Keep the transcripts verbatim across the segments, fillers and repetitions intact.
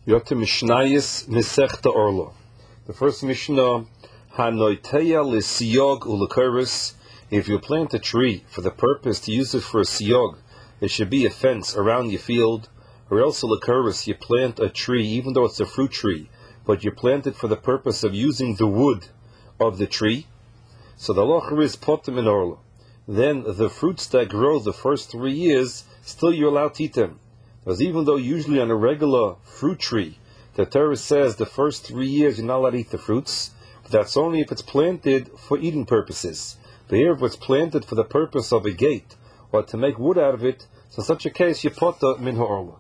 Yota Mishnayis Mesechta Orla. The first Mishnah, Hanoiteya Lisiyog Ulakuris. If you plant a tree for the purpose to use it for a siyog, it should be a fence around your field, or else Ulakuris, you plant a tree, even though it's a fruit tree, but you plant it for the purpose of using the wood of the tree. So the halacha is potem in Orla. Then the fruits that grow the first three years, still you're allowed to eat them. Because even though usually on a regular fruit tree, the Torah says the first three years you're not allowed to eat the fruits, but that's only if it's planted for eating purposes. But here if it's planted for the purpose of a gate, or to make wood out of it, so in such a case you pota min ha'orla.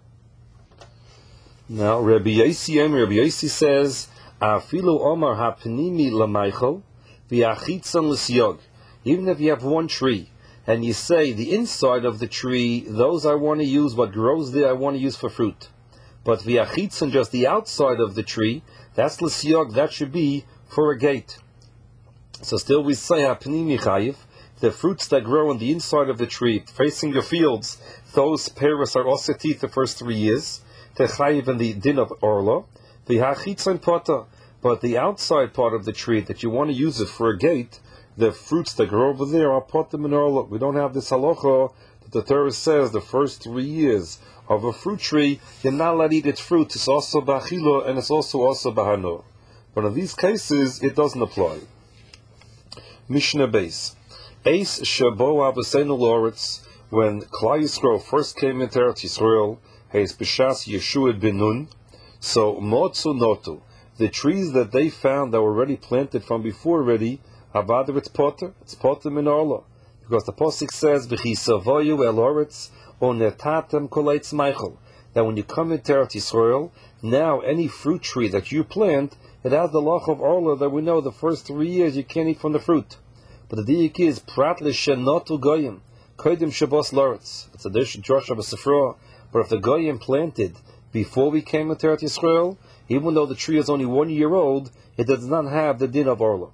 Now Rabbi Yossi Rabbi Yossi says, Afilu Omar ha'pnimi l'maychel v'achitzan l'siyog. Even if you have one tree, and you say, the inside of the tree, those I want to use, what grows there I want to use for fruit. But v'achitzan, just the outside of the tree, that's l'siyog, that should be for a gate. So still we say, ha'pnimi chayiv, the fruits that grow on the inside of the tree, facing your fields, those pears are also teeth the first three years, techayiv in the din of orla, v'achitzan pota, but the outside part of the tree that you want to use it for a gate, the fruits that grow over there are potem in orla. We don't have this halacha that the Torah says the first three years of a fruit tree, you're not allowed to eat its fruit. It's also b'achila and it's also also b'hano. But in these cases, it doesn't apply. Mishnah Beis. Eis shabo avosenu loretz, when Klal Yisrael first came into Eretz Yisrael, heis b'shas Yeshua ben Nun, so motzu notu, the trees that they found that were already planted from before already, Avadav it's potter, it's potter min orla, because the pasuk says v'chisavoyu el oretz onetatem koleitz meichel, that when you come into Eretz Yisrael, now any fruit tree that you plant, it has the lach of orla that we know the first three years you can't eat from the fruit. But the diuk is prat l'shenotu goyim kodim shabos loretz. It's a dish Joshua b'Sifra. But if the goyim planted before we came into Eretz Yisrael, even though the tree is only one year old, it does not have the din of orla.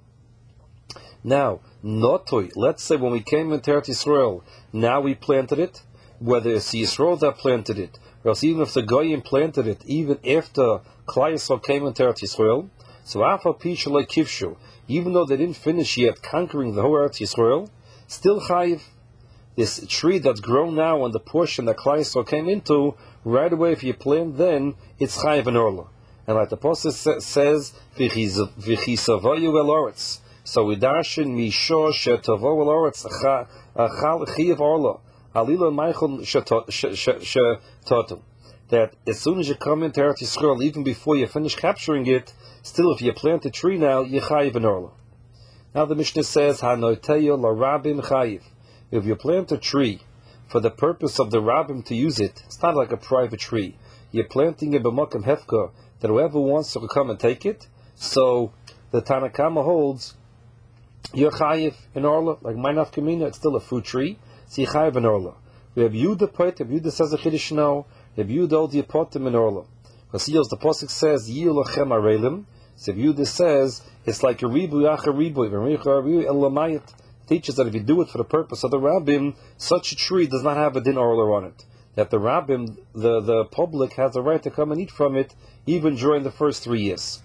Now, notoi, let's say when we came into Eretz Yisrael, now we planted it, whether it's Yisrael that planted it, or else even if the Goyim planted it, even after Klal Yisrael came into Eretz Yisrael, so Afa Pisha like Kivshu, even though they didn't finish yet conquering the whole Eretz Yisrael, still Chayiv. This tree that's grown now on the portion that Klal Yisrael came into, right away if you plant then, it's Chayiv and Orla. And like the Apostle says, V'chisavayu el oretz. So we darshan misho shetavo el oretz achal chiyav orla alila meichel shetotum. That as soon as you come into Eretz Yisrael, even before you finish capturing it, still if you plant a tree now, you chayiv an orla. Now the Mishnah says hanoiteyo larabim chayiv. If you plant a tree for the purpose of the rabbim to use it, it's not like a private tree. You're planting it b'makom hefka that whoever wants to come and take it. So the Tanakama holds you're chayiv in orla, like Mainaf Kamina, it's still a fruit tree, so you're chayiv in orla. We have Yehuda Poit, Rabbi Yehuda says a chiddush now, Rabbi Yehuda old Yepotim in orla. Because the pasuk says, Yilachem arelim, so Rabbi Yehuda says, it's like a ribu yacha ribu, V'richa el lamayit, teaches that if you do it for the purpose of the rabbim, such a tree does not have a din orla on it. That the rabbim, the, the public, has the right to come and eat from it, even during the first three years.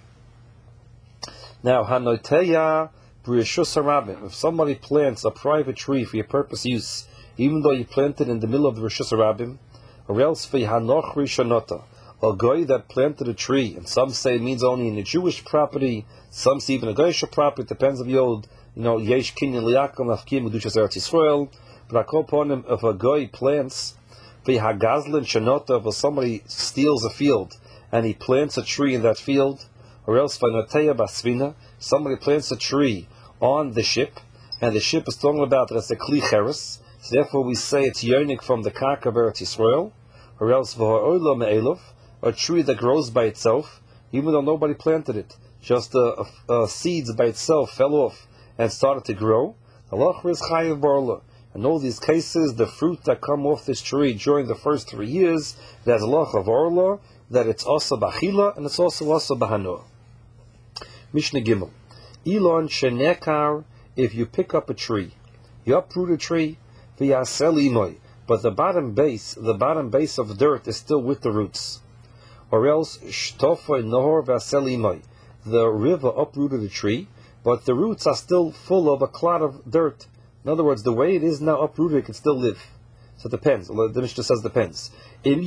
Now, Hanoteya, if somebody plants a private tree for your purpose use, even though you plant it in the middle of the Rishus Harabim, or else v'hanoch rishanota, a guy that planted a tree, and some say it means only in a Jewish property, some say even a Goyish property, it depends on the old, you know, yesh kinyan liyakom afkim udushas Eretz Yisrael. But I call upon him, if a guy plants v'hagazlin shanota, if somebody steals a field and he plants a tree in that field, or else v'noteya basvina, somebody plants a tree on the ship, and the ship is talking about that it's a kli cheres, so therefore we say it's yonik from the karka of Eretz Yisrael, or else v'ha'olah me'elov, a tree that grows by itself, even though nobody planted it, just uh, uh, seeds by itself fell off and started to grow. Allah is chayiv barla. In all these cases, the fruit that come off this tree during the first three years, there's Allah of orla, that it's also b'achila and it's also also b'hanoah. Mishnah Gimel. Elon shenekar, if you pick up a tree, you uproot a tree, v'yasel imoy, but the bottom base, the bottom base of the dirt is still with the roots. or else shtofay nohor vaselimai. The river uprooted a tree, but the roots are still full of a clot of dirt. In other words, the way it is now uprooted, it can still live. So it depends. The Mishnah says depends. If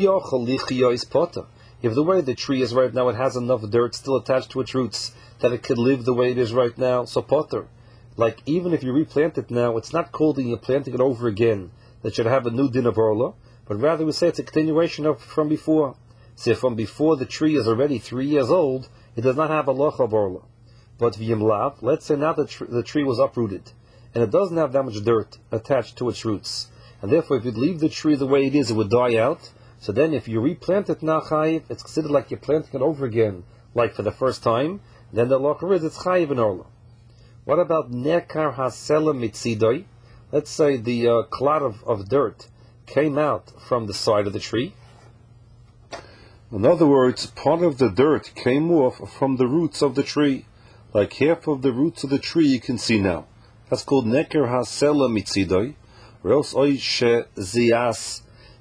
the way the tree is right now, it has enough dirt still attached to its roots that it could live the way it is right now, so potter. Like even if you replant it now, it's not called that you're planting it over again that should have a new din of orla, but rather we say it's a continuation of from before. So from before the tree is already three years old, it does not have a loch of orla. But v'yimlav, let's say now the, tr- the tree was uprooted, and it doesn't have that much dirt attached to its roots, and therefore if you leave the tree the way it is, it would die out. So then if you replant it now chayiv, it's considered like you're planting it over again, like for the first time, then the loch is it's chayiv in orla. What about nekar hasela mitzidoi? Let's say the uh, clot of, of dirt came out from the side of the tree. In other words, part of the dirt came off from the roots of the tree. Like half of the roots of the tree you can see now. That's called nekar hasela mitzidoi. Or else oy shezias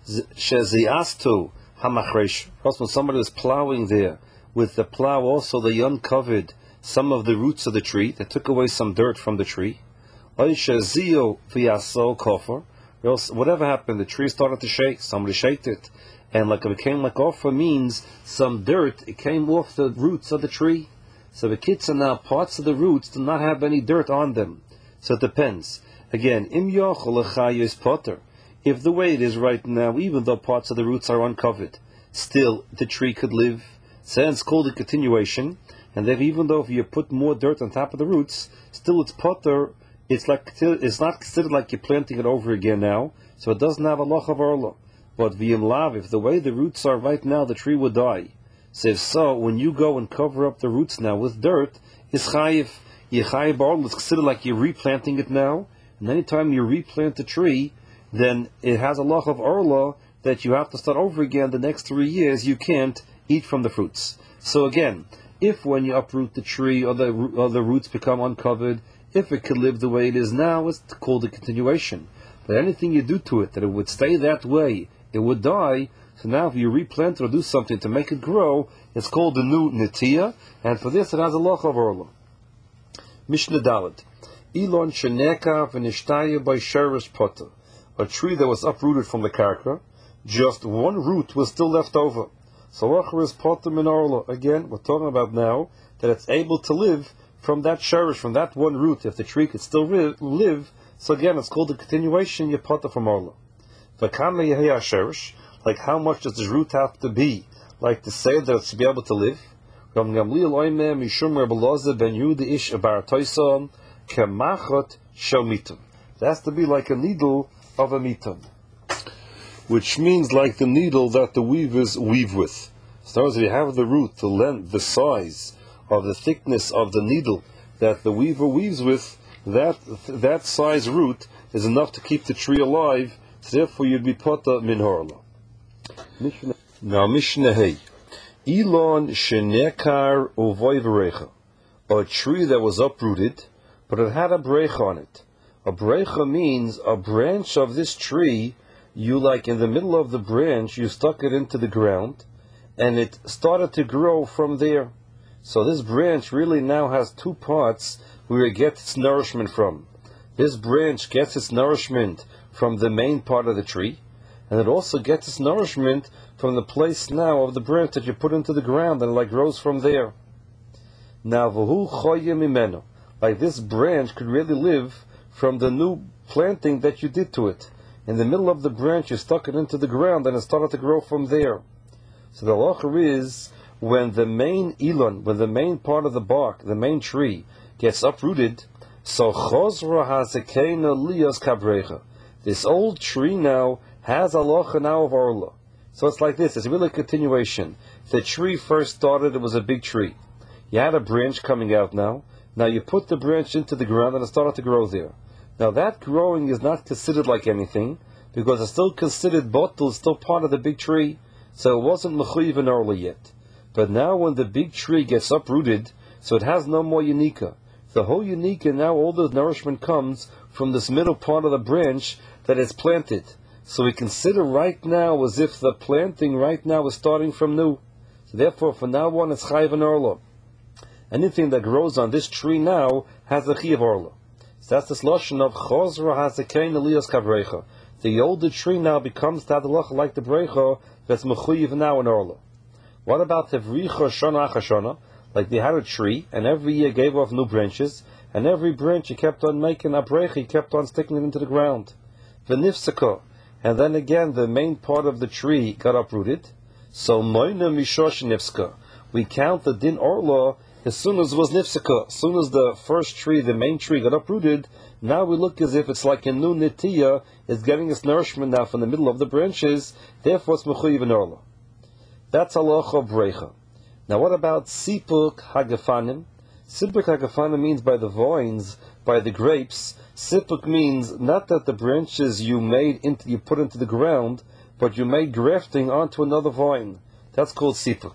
sheziastu hamachresh. Also when somebody was plowing there, with the plow also they uncovered some of the roots of the tree, that took away some dirt from the tree. Oy shezio v'yaso kofer. Or else whatever happened, the tree started to shake, somebody shaked it. And like it became like offer means some dirt, it came off the roots of the tree. So the kitzah now, parts of the roots do not have any dirt on them. So it depends. Again, im yochel lechayos potter. If the way it is right now, even though parts of the roots are uncovered, still the tree could live. So it's called a continuation. And then even though if you put more dirt on top of the roots, still it's potter. It's like it's not considered like you're planting it over again now. So it doesn't have a loch of orla. But v'yim lav, if the way the roots are right now, the tree would die. So if so, when you go and cover up the roots now with dirt, is chayiv. Yechayiv orla is considered like you're replanting it now. And anytime you replant the tree, then it has a loch of orla that you have to start over again the next three years. You can't eat from the fruits. So again, if when you uproot the tree or the or the roots become uncovered, if it could live the way it is now, it's called a continuation. But anything you do to it, that it would stay that way, it would die. So now if you replant or do something to make it grow, it's called the new netiya, and for this it has a loch of orla. Mishnah Dalet. Elon sheneka v'nishtaya by sherish potter. A tree that was uprooted from the karka, just one root was still left over. So locher is potter min orla. Again, we're talking about now that it's able to live from that sherish, from that one root. If the tree could still ri- live, so again it's called a continuation, you potter from orla. V'kama yeheya sherish, like how much does the root have to be, like to say that it's to be able to live? Ram Gamliel oimeh mishum Rebbe Elazar ben Yehuda ish bar toison kemachot shel mitam. It has to be like a needle of a mitam, which means like the needle that the weavers weave with. So as we have the root, the length, the size of the thickness of the needle that the weaver weaves with, that that size root is enough to keep the tree alive. So therefore, you'd be potter min horla. Now Mishnah Hey, Elon shenekar uvoy a tree that was uprooted, but it had a brecha on it. A brecha means a branch of this tree. You like in the middle of the branch, you stuck it into the ground, and it started to grow from there. So this branch really now has two parts where it gets its nourishment from. This branch gets its nourishment from the main part of the tree, and it also gets its nourishment from the place now of the branch that you put into the ground, and it like grows from there. Now, v'hu choyim imeno, like this branch could really live from the new planting that you did to it. In the middle of the branch, you stuck it into the ground, and it started to grow from there. So the halacha is, when the main elon, when the main part of the bark, the main tree, gets uprooted, so chosra hazekena liyas kabrecha. This old tree now has a halacha now of orla. So it's like this, it's really a continuation. The tree first started, it was a big tree. You had a branch coming out now. Now you put the branch into the ground and it started to grow there. Now that growing is not considered like anything, because it's still considered bottle, it's still part of the big tree. So it wasn't mechuyev in orla yet. But now when the big tree gets uprooted, so it has no more unika. The whole unika, now all the nourishment comes from this middle part of the branch that is planted. So we consider right now as if the planting right now is starting from new. So therefore, from now on, it's chayiv and orla. Anything that grows on this tree now has a chayiv orla. So that's this lashon of chosra hazakein eliyas kabrecha. The older tree now becomes tadalach like the brecha that's mechuyiv now in orla. What about tevricha shana achashana? Like they had a tree, and every year gave off new branches, and every branch he kept on making a brecha, he kept on sticking it into the ground. V'nifsaka, and then again the main part of the tree got uprooted. So moina mishosh nifska. We count the din orla as soon as it was nifsaka. As soon as the first tree, the main tree, got uprooted, now we look as if it's like a new nitiya, is getting its nourishment now from the middle of the branches, therefore it's mechuyiv and orla. That's halacha brecha. Now what about sipuk hagafanim? Sipuk hagafanim means by the vines, by the grapes. Sipuk means not that the branches you made into, you put into the ground, but you made grafting onto another vine. That's called sipuk.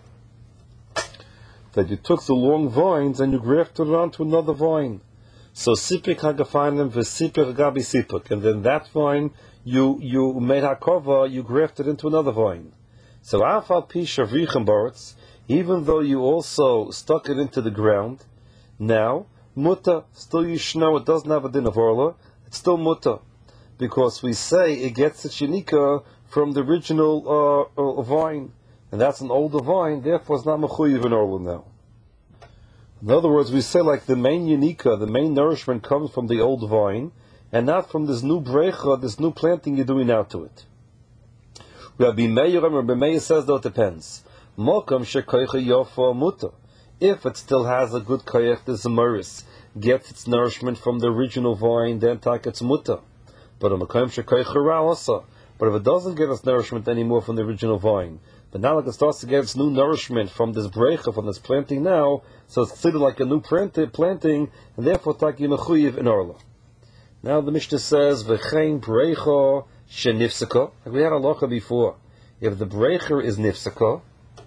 That you took the long vines and you grafted it onto another vine. So sipuk hagafanim v'sipuk gabi sipuk, and then that vine you you made hakova, you grafted into another vine. So afal pi shavrichem baretz, even though you also stuck it into the ground, now muta still yishno, it doesn't have a din of orla, it's still muta, because we say it gets its yinika from the original uh, uh, vine, and that's an older vine, therefore it's not mechuyiv in orla now. In other words, we say like the main yinika, the main nourishment comes from the old vine, and not from this new brecha, this new planting you're doing out to it. Rabbi Meir, Rabbi Meir says though it depends. Mokam shekoicha yofa muta. If it still has a good koyach, the zemaris gets its nourishment from the original vine, then tak it's muta. But a mokam shekoicha ra also. But if it doesn't get its nourishment anymore from the original vine, but now like it starts to get its new nourishment from this brecha, from this planting now, so it's considered like a new planting, and therefore tak yimechuyiv in orla. Now the Mishnah says v'chein brecha shenifsaka. Like we had a locha before. If the brecher is nifsaka,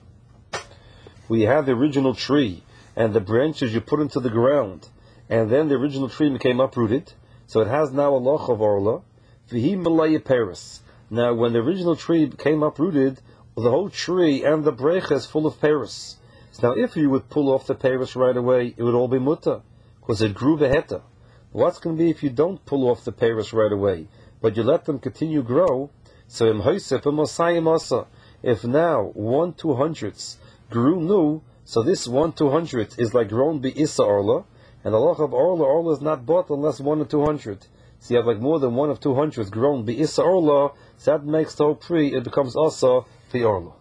we have the original tree and the branches you put into the ground, and then the original tree became uprooted, so it has now a loch of orla. V'hi malaya peris. Now, when the original tree became uprooted, the whole tree and the brecha is full of peris. So now, if you would pull off the peris right away, it would all be muta, because it grew beheta. What's going to be if you don't pull off the peris right away, but you let them continue grow? So im hoysef im osayim asa. If now one two hundredths grew new, so this one two hundredth is like grown be issa orla, and the loch of orla, orla is not bought unless one of two hundred. So you have like more than one of two hundred grown be issa orla, so that makes the whole tree, it becomes also the orla.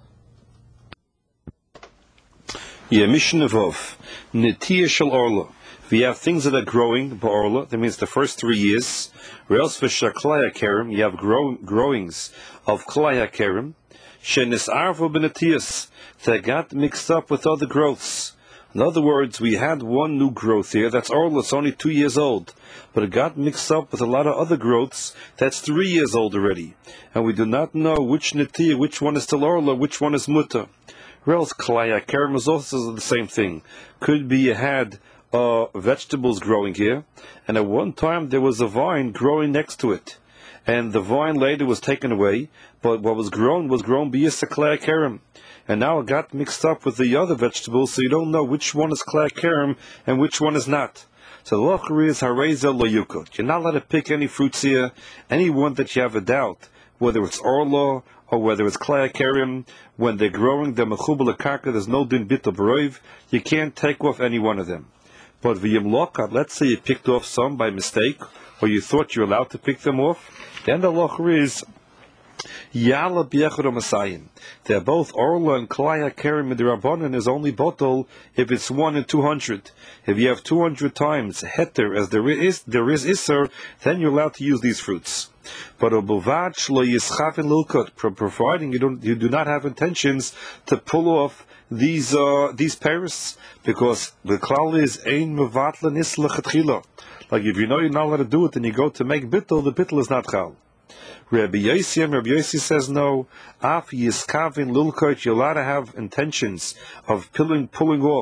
Yeah, Mishnah Vov, Netiya shel orla. We have things that are growing, ba'orla, that means the first three years. Re'els v'shaklaya kerim, you have grow, growings of klaya kerim. Shenis arvo benetiyas, that got mixed up with other growths. In other words, we had one new growth here, that's orla, it's only two years old. But it got mixed up with a lot of other growths, that's three years old already. And we do not know which netiya, which one is still orla, which one is muta. Re'els klaya kerim is also the same thing. Could be you had Uh, vegetables growing here, and at one time there was a vine growing next to it, and the vine later was taken away, but what was grown was grown b'yisa klei kerem, and now it got mixed up with the other vegetables, so you don't know which one is klei kerem and which one is not. So the lochri is hareza lo yukot. You're not allowed to pick any fruits here, any one that you have a doubt, whether it's orla or whether it's klei kerem. When they're growing, the mechubal karka, there's no din bit of you can't take off any one of them. But v'yim lokat, let's say you picked off some by mistake, or you thought you're allowed to pick them off, then the locher is yala b'yechad masayim. They're both orla and klaya kerim midrabanan is only bottle if it's one in two hundred. If you have two hundred times heter as there is there is iser, then you're allowed to use these fruits. But obuvad shlo yischavin lilkot, providing you don't you do not have intentions to pull off these uh, these pears, because the klal is ein mevatlan isla chetchila. Like if you know you're not allowed to do it and you go to make bittul, the bittul is not chal. Rabbi Yossi, Rabbi Yossi says no. Af yiskavin lilkot, you're allowed to have intentions of pulling pulling off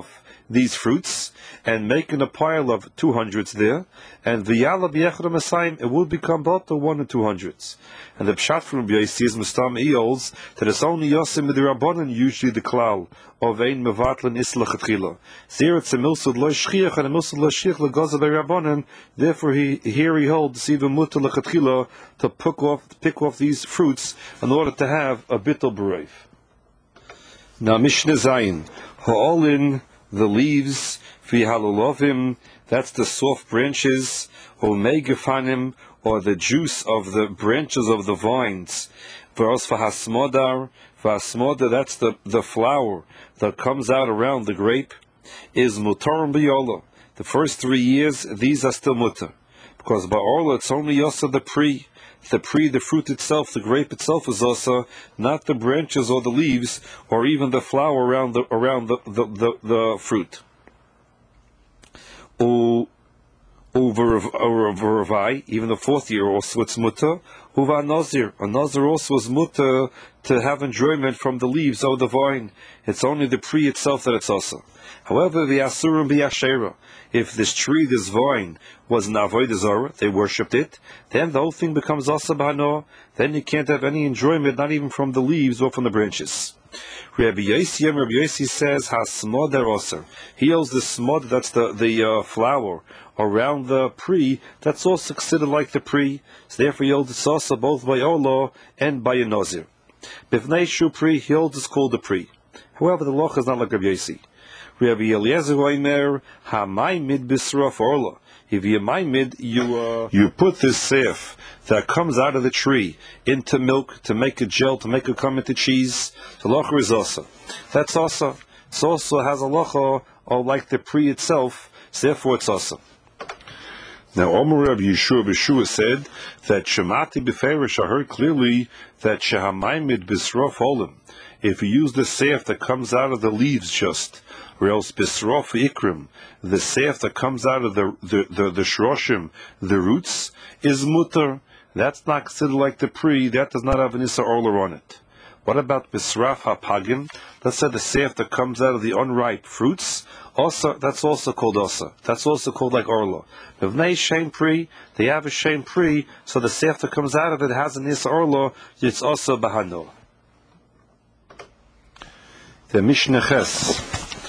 these fruits and making a pile of two hundreds there, and v'yala b'yechad Masayim, it would become both the one and two hundreds. And the pshat from B'yasi is Mustam Eels that it's only Yosim with the Rabbanan usually the klal of ein mevatlan isla chetchila. There it's a milsud lo shchiach and a milsud lo shchiach legaza by Rabbanan. Therefore, he here he holds even mutar lechetchila to pick off pick off these fruits in order to have a bittul bereif. Now Mishnah Zayin ha'olin the leaves v'halulovim, that's the soft branches, or megafanim, or the juice of the branches of the vines. V'ros v'hasmodar, v'hasmodar, that's the, the flower that comes out around the grape, is mutarim b'yola. The first three years, these are still mutar. Because by orla, it's only also the pre. The pre, the fruit itself, the grape itself is also, not the branches or the leaves, or even the flower around the around the, the, the, the fruit. U Uva, even the fourth year also it's mutter. Uva nazir, a nazir also is mutter to have enjoyment from the leaves of the vine. It's only the pre itself that it's also. However, the asurim b'yashera, if this tree, this vine, was an avodah zarah, they worshipped it, then the whole thing becomes asa b'hano. Then you can't have any enjoyment, not even from the leaves or from the branches. Rabbi Yossi, Rabbi Yossi says, "Hasmod aser." He holds the smod, that's the the uh, flower around the pre. That's also considered like the pre. So therefore, he holds it's also both by Orlo and by a nazir. B'fnei shu pre, he holds it's called the pre. However, the loch is not like Rabbi Yossi. Rabbi Eliezer Oimer, Hamaymid Bisrof Orla. If you maymid, you uh, you put this seif that comes out of the tree into milk to make a gel, to make it come into cheese. The locha is also. That's also. It also has a locha, or like the pre itself, so therefore it's also. Now, Omer Rabbi Yeshua B'Shua said that Shemati B'Ferish, I heard clearly that Shehamaymid Bisrof Olim. If you use the seif that comes out of the leaves just, or else bisrof ikrim, the seif that comes out of the the the, the shroshim, the roots, is mutar. That's not considered like the pre. That does not have an issa orla on it. What about bisraf hapagim? Let's say the seif that comes out of the unripe fruits. Also, that's also called osa. That's also called like orla. If they shame pre, they have a shame pre. So the seif that comes out of it has an issa orla. It's also bahano. The Mishnah Ches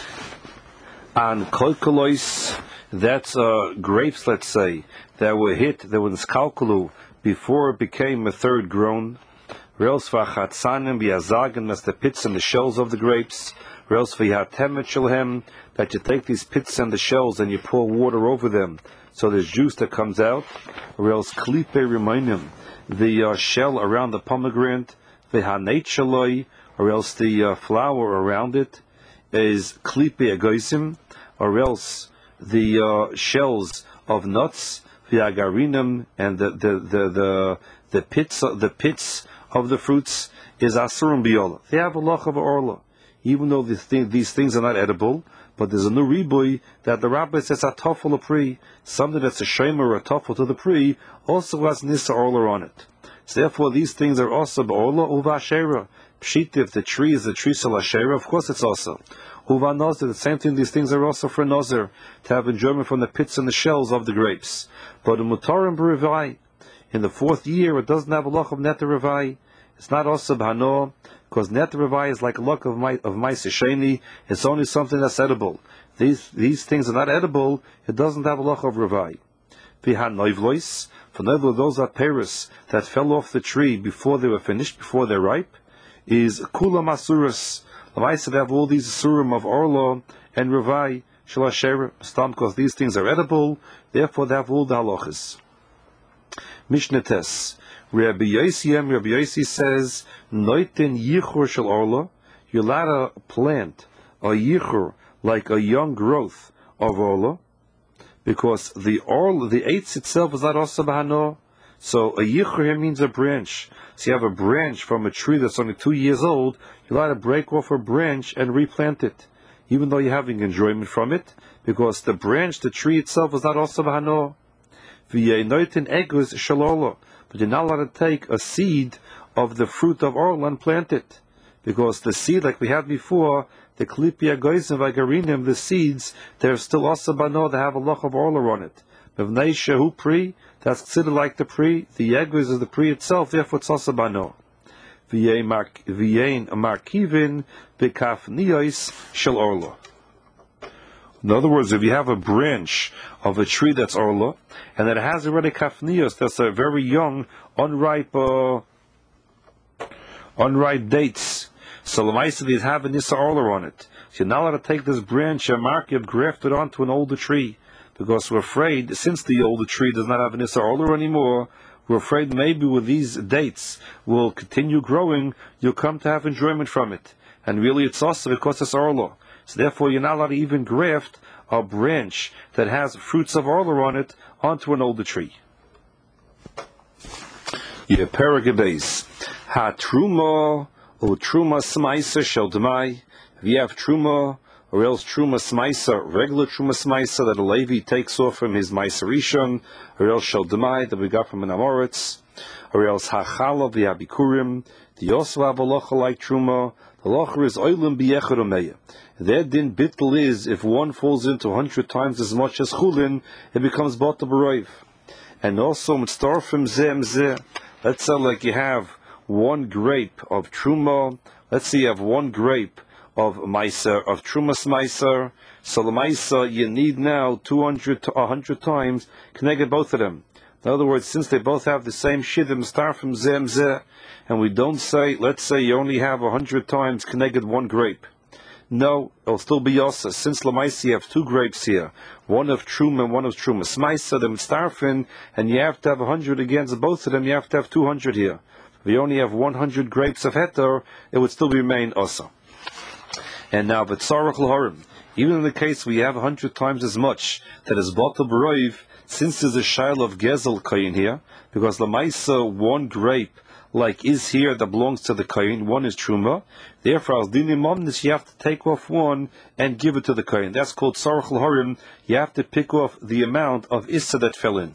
on kolkolois, that's uh, grapes, let's say, that were hit, that were in skalkulu before it became a third grown. Reels v'achatzanim v'yazagan, that's the pits and the shells of the grapes. Reels v'yatemet shalhem, that you take these pits and the shells and you pour water over them, so there's juice that comes out. Reels klipe remainim, the uh, shell around the pomegranate, v'haneit shaloi, or else the uh, flour around it is klipe agoisim, or else the uh, shells of nuts, the agarinim, and the the the the, the pits the pits of the fruits is asurim biola. They have a loch of orla, even though these things, these things are not edible. But there's a new riboy that the rabbi says a toffel a pri, something that's a shemer or a toffel to the pri, also has nisa orla on it. So therefore, these things are also b'orla uva shera. Pshit, if the tree is a tree salashera, of course it's also. Uva nazir, the same thing, these things are also for nazir, to have enjoyment from the pits and the shells of the grapes. But in mutarim b'rivai, in the fourth year, it doesn't have a loch of netter rivai. It's not also b'hano, because netter rivai is like a loch of my of ma'aseh. It's only something that's edible. These these things are not edible. It doesn't have a loch of rivai. V'han noivlois, for noivlo, those are peris that fell off the tree before they were finished, before they're ripe, is kula masuras. I said have all these surim of orlo and revai shalasher stam, because these things are edible. Therefore, they have all the halachas. Mishnah Tes. Rabbi Yossi, Rabbi Yossi says noitin yichur shel orlo. You're allowed to plant a yichur, like a young growth of orlo, because the orlo, the eitz itself is not also bahano. So a yichur here means a branch. So you have a branch from a tree that's only two years old, you're allowed to break off a branch and replant it, even though you're having enjoyment from it, because the branch, the tree itself, is not also bahano. V'yeinoitin egus shalolo, but you're not allowed to take a seed of the fruit of orla and plant it, because the seed, like we had before, the klipia goyzim v'garinim, the seeds, they're still asa bano, they have a loch of orla on it. Mevnei shehu pri, that's considered like the pri, the egos is the pri itself, therefore it's asa bano. V'yein markivin b'kafniyos shel orla. In other words, if you have a branch of a tree that's orla, and it has already kafnios, that's a very young, unripe, uh, unripe dates. So Lamaisa, these have a nisa orla on it. So you're not allowed to take this branch and mark it, graft it onto an older tree, because we're afraid, since the older tree does not have a nisa orla anymore, we're afraid maybe with these dates will continue growing, you'll come to have enjoyment from it. And really it's also because it's orla. So therefore, you're not allowed to even graft a branch that has fruits of orla on it onto an older tree. Yeah, paragabes. Ha truma or truma smaisa shel demai. If you have truma or else truma smaisa, regular truma smaisa that a Levi takes off from his maisa rishon, or else shel demai that we got from an amoritz, or else ha chala v'abikurim. Do you also have a locha like truma? The locha is oilim b'yechad umeya. Their din bittul is, if one falls into a hundred times as much as chulin, it becomes bata b'roiv. And also, mitzdarfim zeh zeh. Let's say like you have one grape of truma, let's say you have one grape of meiser, of trumas meiser, so the meiser you need now two hundred to one hundred times, connect both of them. In other words, since they both have the same shiddim, starfim zeh zeh, and we don't say, let's say you only have one hundred times connected one grape. No, it'll still be yosa. Since Lamaisi you have two grapes here, one of Truma and one of Truma Smaisa, them starfin, and you have to have a hundred against both of them, you have to have two hundred here. If you only have one hundred grapes of heter, it would still remain osa. And now, but Sarach L'Horim, even in the case we have a hundred times as much, that is Batal B'Roiv, since there's a shail of Gezel Kayin here, because Lamaisa, one grape, like is here that belongs to the kohen, one is truma. Therefore, as dinim omnis, you have to take off one and give it to the kohen. That's called sarach l'horim. You have to pick off the amount of issa that fell in.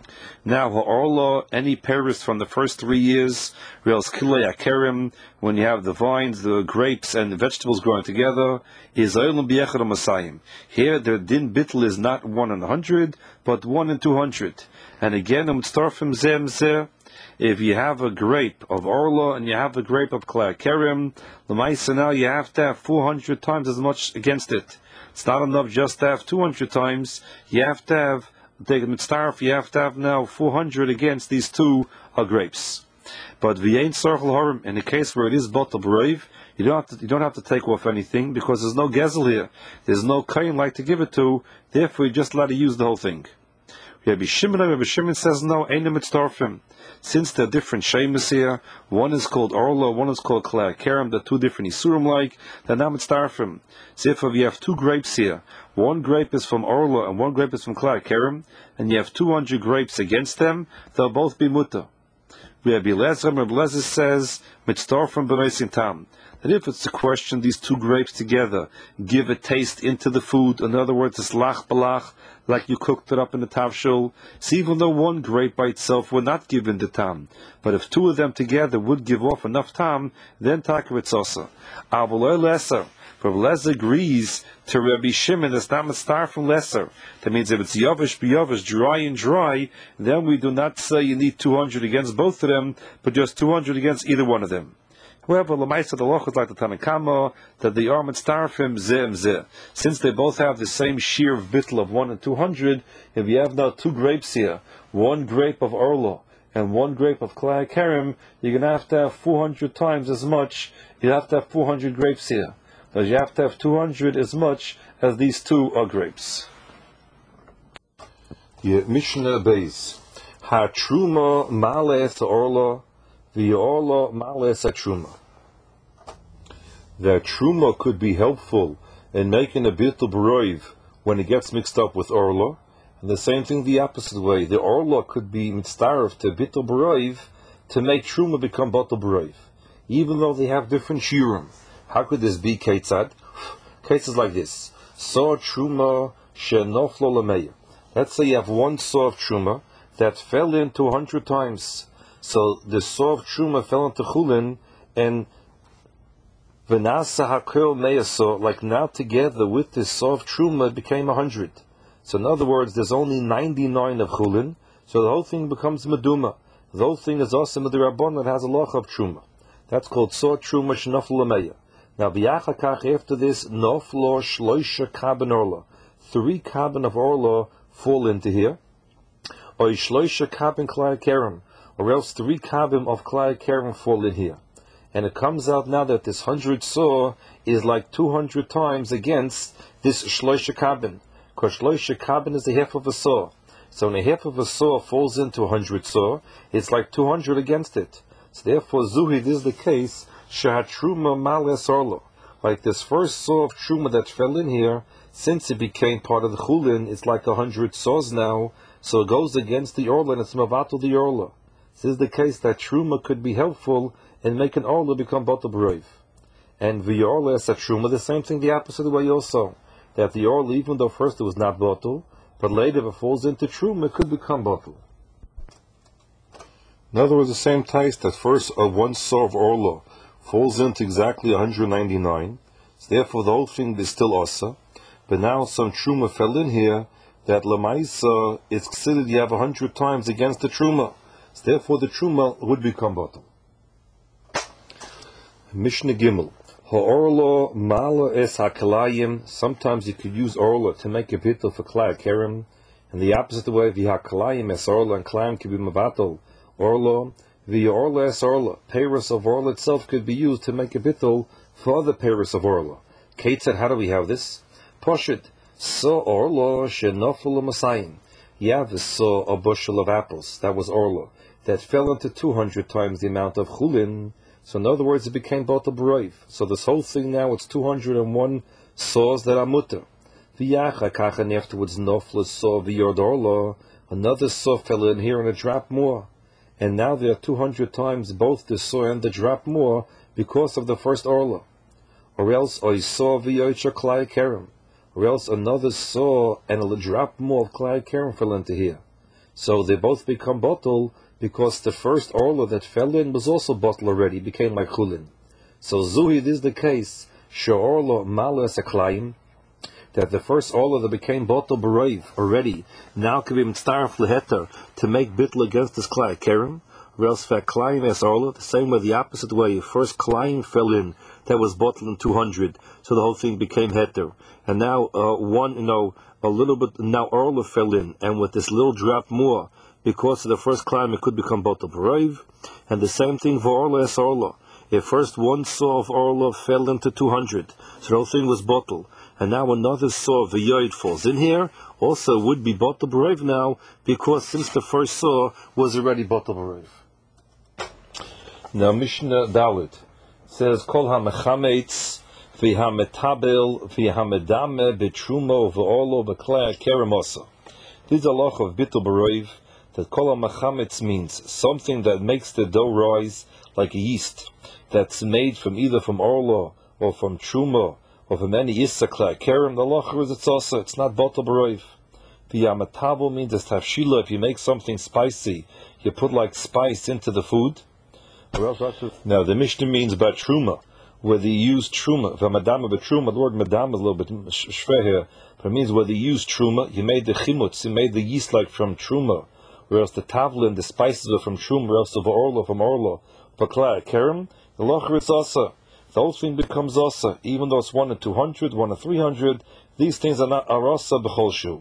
Now, ha'orla, any paris from the first three years, reals kilei akerim, when you have the vines, the grapes, and the vegetables growing together, is oilam b'yechad masayim. Here, the din bittel is not one in a hundred, but one in two hundred. And again, um starfim zem zeh. If you have a grape of orla and you have a grape of klakerim, the ma'isa now you have to have four hundred times as much against it. It's not enough just to have two hundred times. You have to have, take a mitzdarf, you have to have now four hundred against these two uh, grapes. But v'yein sarach l'horim, in the case where it is batal b'roiv, you don't have to, you don't have to take off anything because there's no gezel here. There's no kain like to give it to. Therefore, you just allowed to use the whole thing. Rabbi Shimon, Rabbi Shimon says no, ain't mitzdarfim. Since they're different shemus here, one is called orla, one is called klakerim, they're two different isurim like, they're not mitzdarfim. So if you have two grapes here, one grape is from orla and one grape is from klakerim, and you have two hundred grapes against them, they'll both be mutter. Rabbi Lezer, Rabbi Lezer says, mitzdarfim b'meisin tam. That if it's a question, these two grapes together give a taste into the food. In other words, it's lach balach, like you cooked it up in the tavshul. So even though one grape by itself would not give in the tam, but if two of them together would give off enough tam, then takavitz also. Avoloy lesser. Rabbi Lezer agrees to Rabbi Shimon that's not mitzvah from lesser. That means if it's yavish b'yavish, dry and dry, then we do not say you need two hundred against both of them, but just two hundred against either one of them. However, Lamaisa the Loch is like the Tanakama, that the are mitzdarfim zeh zeh. Since they both have the same shear of bittel of one and two hundred, if you have now two grapes here, one grape of orla and one grape of klakerim, you're going to have to have four hundred times as much. You have to have four hundred grapes here. Because you have to have two hundred as much as these two are grapes. Yeah, Mishnah Beis. Ha truma males orla. The orla males a truma. That truma could be helpful in making a bittul b'roiv when it gets mixed up with orla, and the same thing the opposite way. The orla could be mitzdaref to bittul b'roiv to make truma become bittul b'roiv, even though they have different shiurim. How could this be keitzad? Keitzad is like this: saw truma shenoflo lameya. Let's say you have one saw of truma that fell into a hundred times. So the saw of truma fell into chulin, and V'nasa hakel me'asor, like now together with this saw of truma, it became a hundred. So in other words, there's only ninety-nine of chulin, so the whole thing becomes meduma. The whole thing is also with the Rabbon that has a loch of truma. That's called saw truma shnafel lemeya. Now b'yachakach, after this, noflo shloisha kaben orla. Three kaben of orla fall into here. Or shloisha kaben klai kerem, or else three kabim of klai kerem fall in here. And it comes out now that this hundred saw is like two hundred times against this shloisha kabin. Because shloisha kabin is the half of a saw. So when a half of a saw falls into a hundred saw, it's like two hundred against it. So therefore, zuhi, this is the case, shahat truma males orlo. Like this first saw of truma that fell in here, since it became part of the chulin, it's like a hundred saws now, so it goes against the orla and it's mavatul the orla. This is the case that truma could be helpful in making orla become batal b'roiv. And the orla is a truma, the same thing the opposite way also. That the orla, even though first it was not batal, but later if it falls into truma, it could become batal. In other words, the same taste that first of one saw of orla falls into exactly one hundred ninety-nine, so therefore the whole thing is still asa. But now some truma fell in here, that lamaisa, it's considered you have a hundred times against the truma. So therefore the truma would become batal. Mishnah Gimel. Ha'orla mala es hakalayim. Sometimes you could use orla to make a bittul for klai kerem. And the opposite way, v'hakalayim es orla, and klayim could be mavatal orla. The orla es orla. Peiros of orla itself could be used to make a bittul for other peiros of orla. Kate said, how do we have this? Poshit. So orla shenofel masayim. You have a saw a bushel of apples. That was orla. That fell into two hundred times the amount of chulin. So in other words, it became batal b'roiv. So this whole thing now, it's two hundred one saws that are mutter. V'yachakach, and afterwards nofla saw v'yord orla. Another saw fell in here and it dropped more. And now there are two hundred times both the saw and the drop more because of the first orla. Or else I saw v'yoycha klai kerem. Or else another saw and a drop more of klai kerem fell into here. So they both become batal because the first orla that fell in was also batal already, became like chulin. So zuhi, this is the case, she'orla malas aklayim, that the first orla that became batal b'roiv already, now can be mitzaref leheter to make bittul against this klai kerem, or else for klayim as orla, the same way, the opposite way, first klayim fell in, that was batal in two hundred, so the whole thing became heter. And now uh, one, you know, a little bit, now orla fell in, and with this little drop more, because of the first climb, it could become batal b'roiv. And the same thing for orla es orla. If first one saw of orla fell into two hundred, so the whole thing was batal. And now another saw of v'yoid falls in here, also would be batal b'roiv now, because since the first saw was already batal b'roiv. Now Mishnah Dalit says, Kol ha-mechametz v'ha-metabel v'ha-medame b'trumo v'orla b'klei kerem osa. This is a loch of batal b'roiv, that kol ha-mechametz means something that makes the dough rise like a yeast, that's made from either from orla or from truma or from any issa klai kerem. The locher is it's also, it's not batal b'roiv. The yamatabo means it's tavshila. If you make something spicy, you put like spice into the food. Now the Mishnah means about truma, whether you use truma, v'madama b'truma. The word madama is a little bit shver here, but it means whether you use truma, you made the chimutz, you made the yeast like from truma, whereas the tavlin, the spices are from truma, whereas the orla from orla, b'klai kerem, the locher is asa. The whole thing becomes asa, even though it's one in two hundred, one in three hundred. These things are not arasa b'chol shu.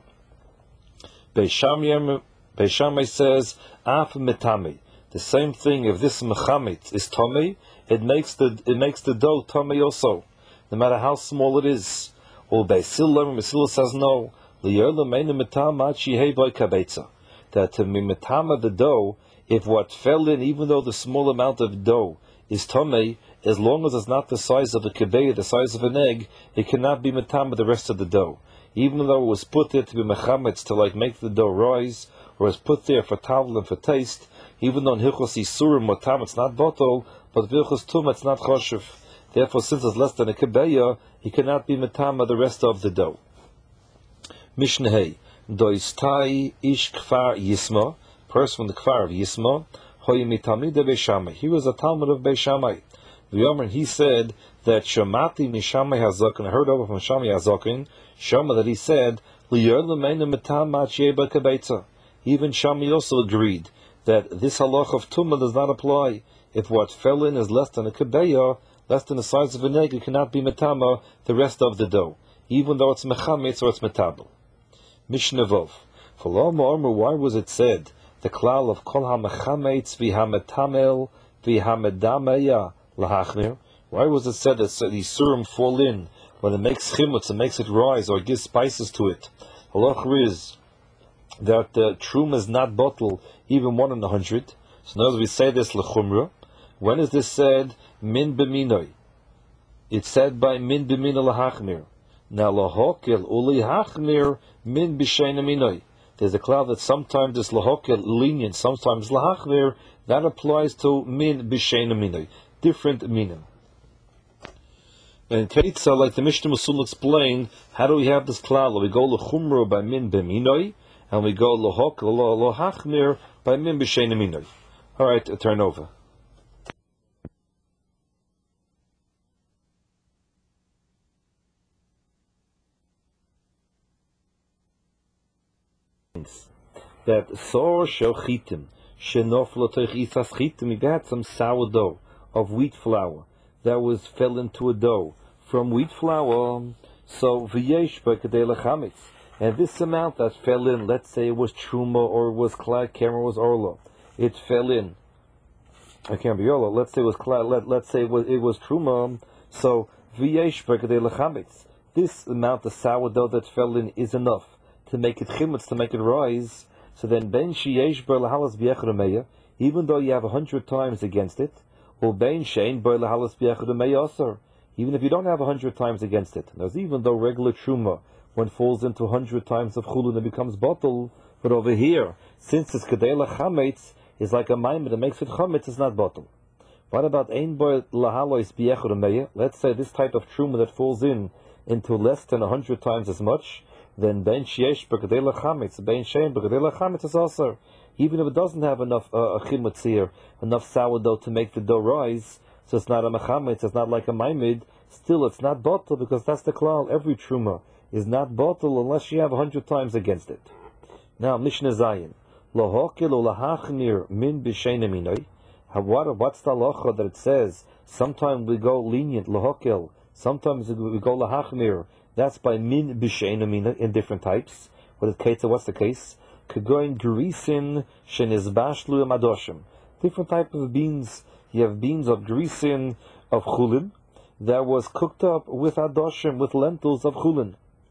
Beis Shammai says af metame. The same thing. If this mechamet is tomei, it makes the it makes the dough tomei also, no matter how small it is. Or Beis Hillel says no. That to mimetama the dough, if what fell in, even though the small amount of dough is tomei, as long as it's not the size of a kebeya, the size of an egg, it cannot be metama the rest of the dough. Even though it was put there to be mechametz, to like make the dough rise, or it's put there for tavl and for taste, even though in hilchos isurim or tam it's not botol, but vilchos tum it's not choshev. Therefore, since it's less than a kebeya, he cannot be metama the rest of the dough. Mishnah Hey. Doistai ish kfar yisma, person from the kfar of Yisma, hoy mitamid Beis Shammai. He was a Talmud of Beis Shammai. The Yomer, he said that Shamati Mishamai Hazakin, I heard over from Shamai Hazakin, Shama, that he said, even Shami also agreed that this halach of Tumah does not apply if what fell in is less than a kebeya, less than the size of an egg, it cannot be metama the rest of the dough, even though it's mechametz or it's metabel. Mishnah Vov. For Lama Omer, why was it said the klal of kol ha-mechametz v'ha-metamel v'ha-medameya lahachmir? Why was it said that these surim fall in when it makes chimutz and makes it rise or gives spices to it? Halach is that the uh, trum is not bottle even one in a hundred. So now as we say this lechumra, when is this said min b'minoi? It's said by min b'mina lahachmir. Now lahokel uli hachmir min b'sheina minoi. There's a cloud that sometimes is lahokel lenient, sometimes lahachmir. That applies to min b'sheina minoi, different minim. And Keitza, like the Mishnah Musul explained, how do we have this klal? We go lechumra by min b'minoi, and we go lohok lohachmir by min b'sheina minoi. All right, turn over. That sor shel chitim shenofla toich isas chitim. If you had some sourdough of wheat flour that was fell into a dough from wheat flour, so v'yesh b'kadei lechamitz, and this amount that fell in, let's say it was truma or it was klal kerem, was orlo, it fell in. I can't be orlo. Let's say it was klal. Let, let's say it was it was truma. So v'yesh b'kadei lechamitz. This amount of sourdough that fell in is enough to make it chimutz, to make it rise. So then ben sheyesh ber lahalas b'yechad, even though you have a hundred times against it, or ben shein ber lahalas b'yechad aser, even if you don't have a hundred times against it. Now, even though regular truma, when it falls into a hundred times of chulun, it becomes bottle. But over here, since it's kedei lachametz, is like a maimed that makes it chametz, it's not bottle. What about ein ber lahalos b'yechad? Let's say this type of truma that falls in into less than a hundred times as much, then ben sheyesh b'kadei lachametz, ben shein b'kadei lachametz is also, even if it doesn't have enough uh, chimutz here, enough sourdough to make the dough rise, so it's not a mechametz, it's not like a maimid, still it's not bottle, because that's the klal. Every truma is not bottle unless you have a hundred times against it. Now Mishnah Zayin, lohokel ulahachnir min b'sheina minoi. What what's the halacha that it says? Sometimes we go lenient lohokel, sometimes we go lahachmir. That's by min b'sheina mina in different types. What is case? What's the case? Kagoin grisin shenizbashlu madoshim. Different types of beans. You have beans of grisin of chulin that was cooked up with adoshim, with lentils of chulin.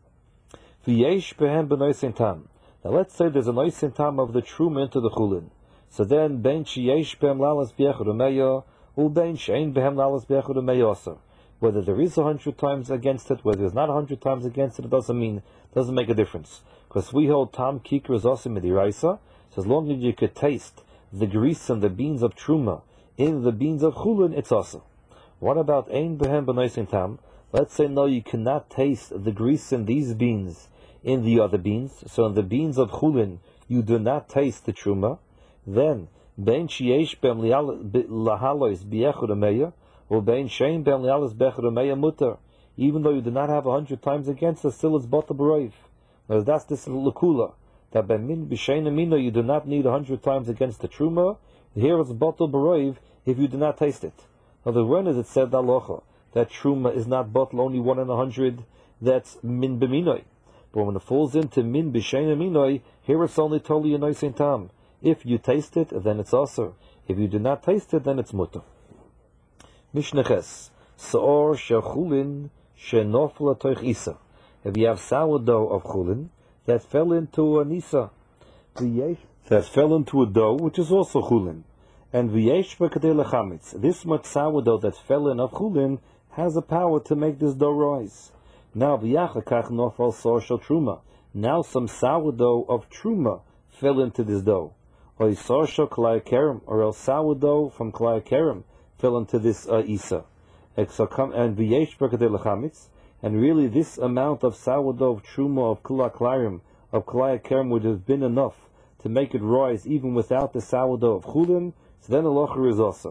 V'yesh behem b'noisin tam. Now let's say there's a noisin tam of the truma into the chulin. So then ben sheyesh behem lalas b'yechad umeya, u ben shein behem lalas b'yechad umeya also. Whether there is a hundred times against it, whether there's not a hundred times against it, it doesn't mean, doesn't make a difference. Because we hold tam kikr is also midiraisa, so as long as you could taste the grease and the beans of truma in the beans of chulin, it's also. What about ein behem b'noisin tam? Let's say no, you cannot taste the grease in these beans in the other beans. So in the beans of chulin, you do not taste the truma. Then ben sheyesh behem lahalois b'yechad umeya, or ben shein ben lialas b'yechad umeya mutar. Even though you do not have a hundred times against it, still it's bottle b'roiv. Now that's this lakula, that by min b'sheina mina you do not need a hundred times against the truma. Here it's bottle b'roiv if you do not taste it. Now the when is it said alocha that truma is not bottle only one in a hundred? That's min b'minoi. But when it falls into min b'sheina minoi, here it's only totally a noisin tam. If you taste it, then it's also. If you do not taste it, then it's mutar. Mishnah Ches, Saor shechulin shenofla toich isa. If you have sourdough of chulin that fell into a nisa, that fell into a dough which is also chulin, and v'yesh b'kadei lechamitz, this much sourdough that fell in of chulin has a power to make this dough rise. Now v'yachakach nofal saor shel truma. Now some sourdough of truma fell into this dough, or saor shel klai kerem, or else sourdough from klai kerem fell into this uh, isa. And v'yesh b'kadei lechamitz. And really, this amount of sourdough of truma of kula klarim of klaya kerem would have been enough to make it rise, even without the sourdough of chulin. So then the locher is also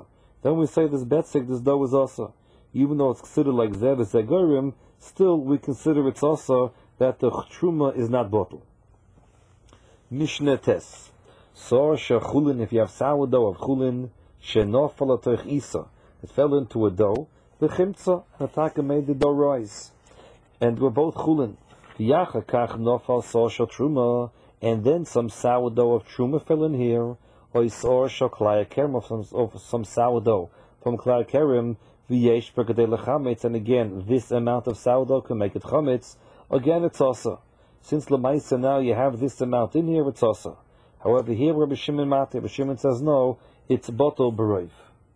then we say this betzig, this dough is also. Even though it's considered like zev zegorim, still we consider it's also that the truma is not bottle. Mishnah tes. Sor shechulin, if you have sourdough of chulin, shenofal atoich isa, it fell into a dough, the chimtza, and Ataka made the dough rise. And we're both chulin. V'yacha kach nofal sor shel truma, and then some sourdough of truma fell in here, or sor shel klaya kerem, of some, of some sourdough from klaya kerem, v'yesh b'kadei lechametz, and again, this amount of sourdough can make it chametz. Again, it's also. Since Lamaisa now you have this amount in here, it's also. However, here Rabbi Shimon Mati, Rabbi Shimon says no, it's bottle beroiv.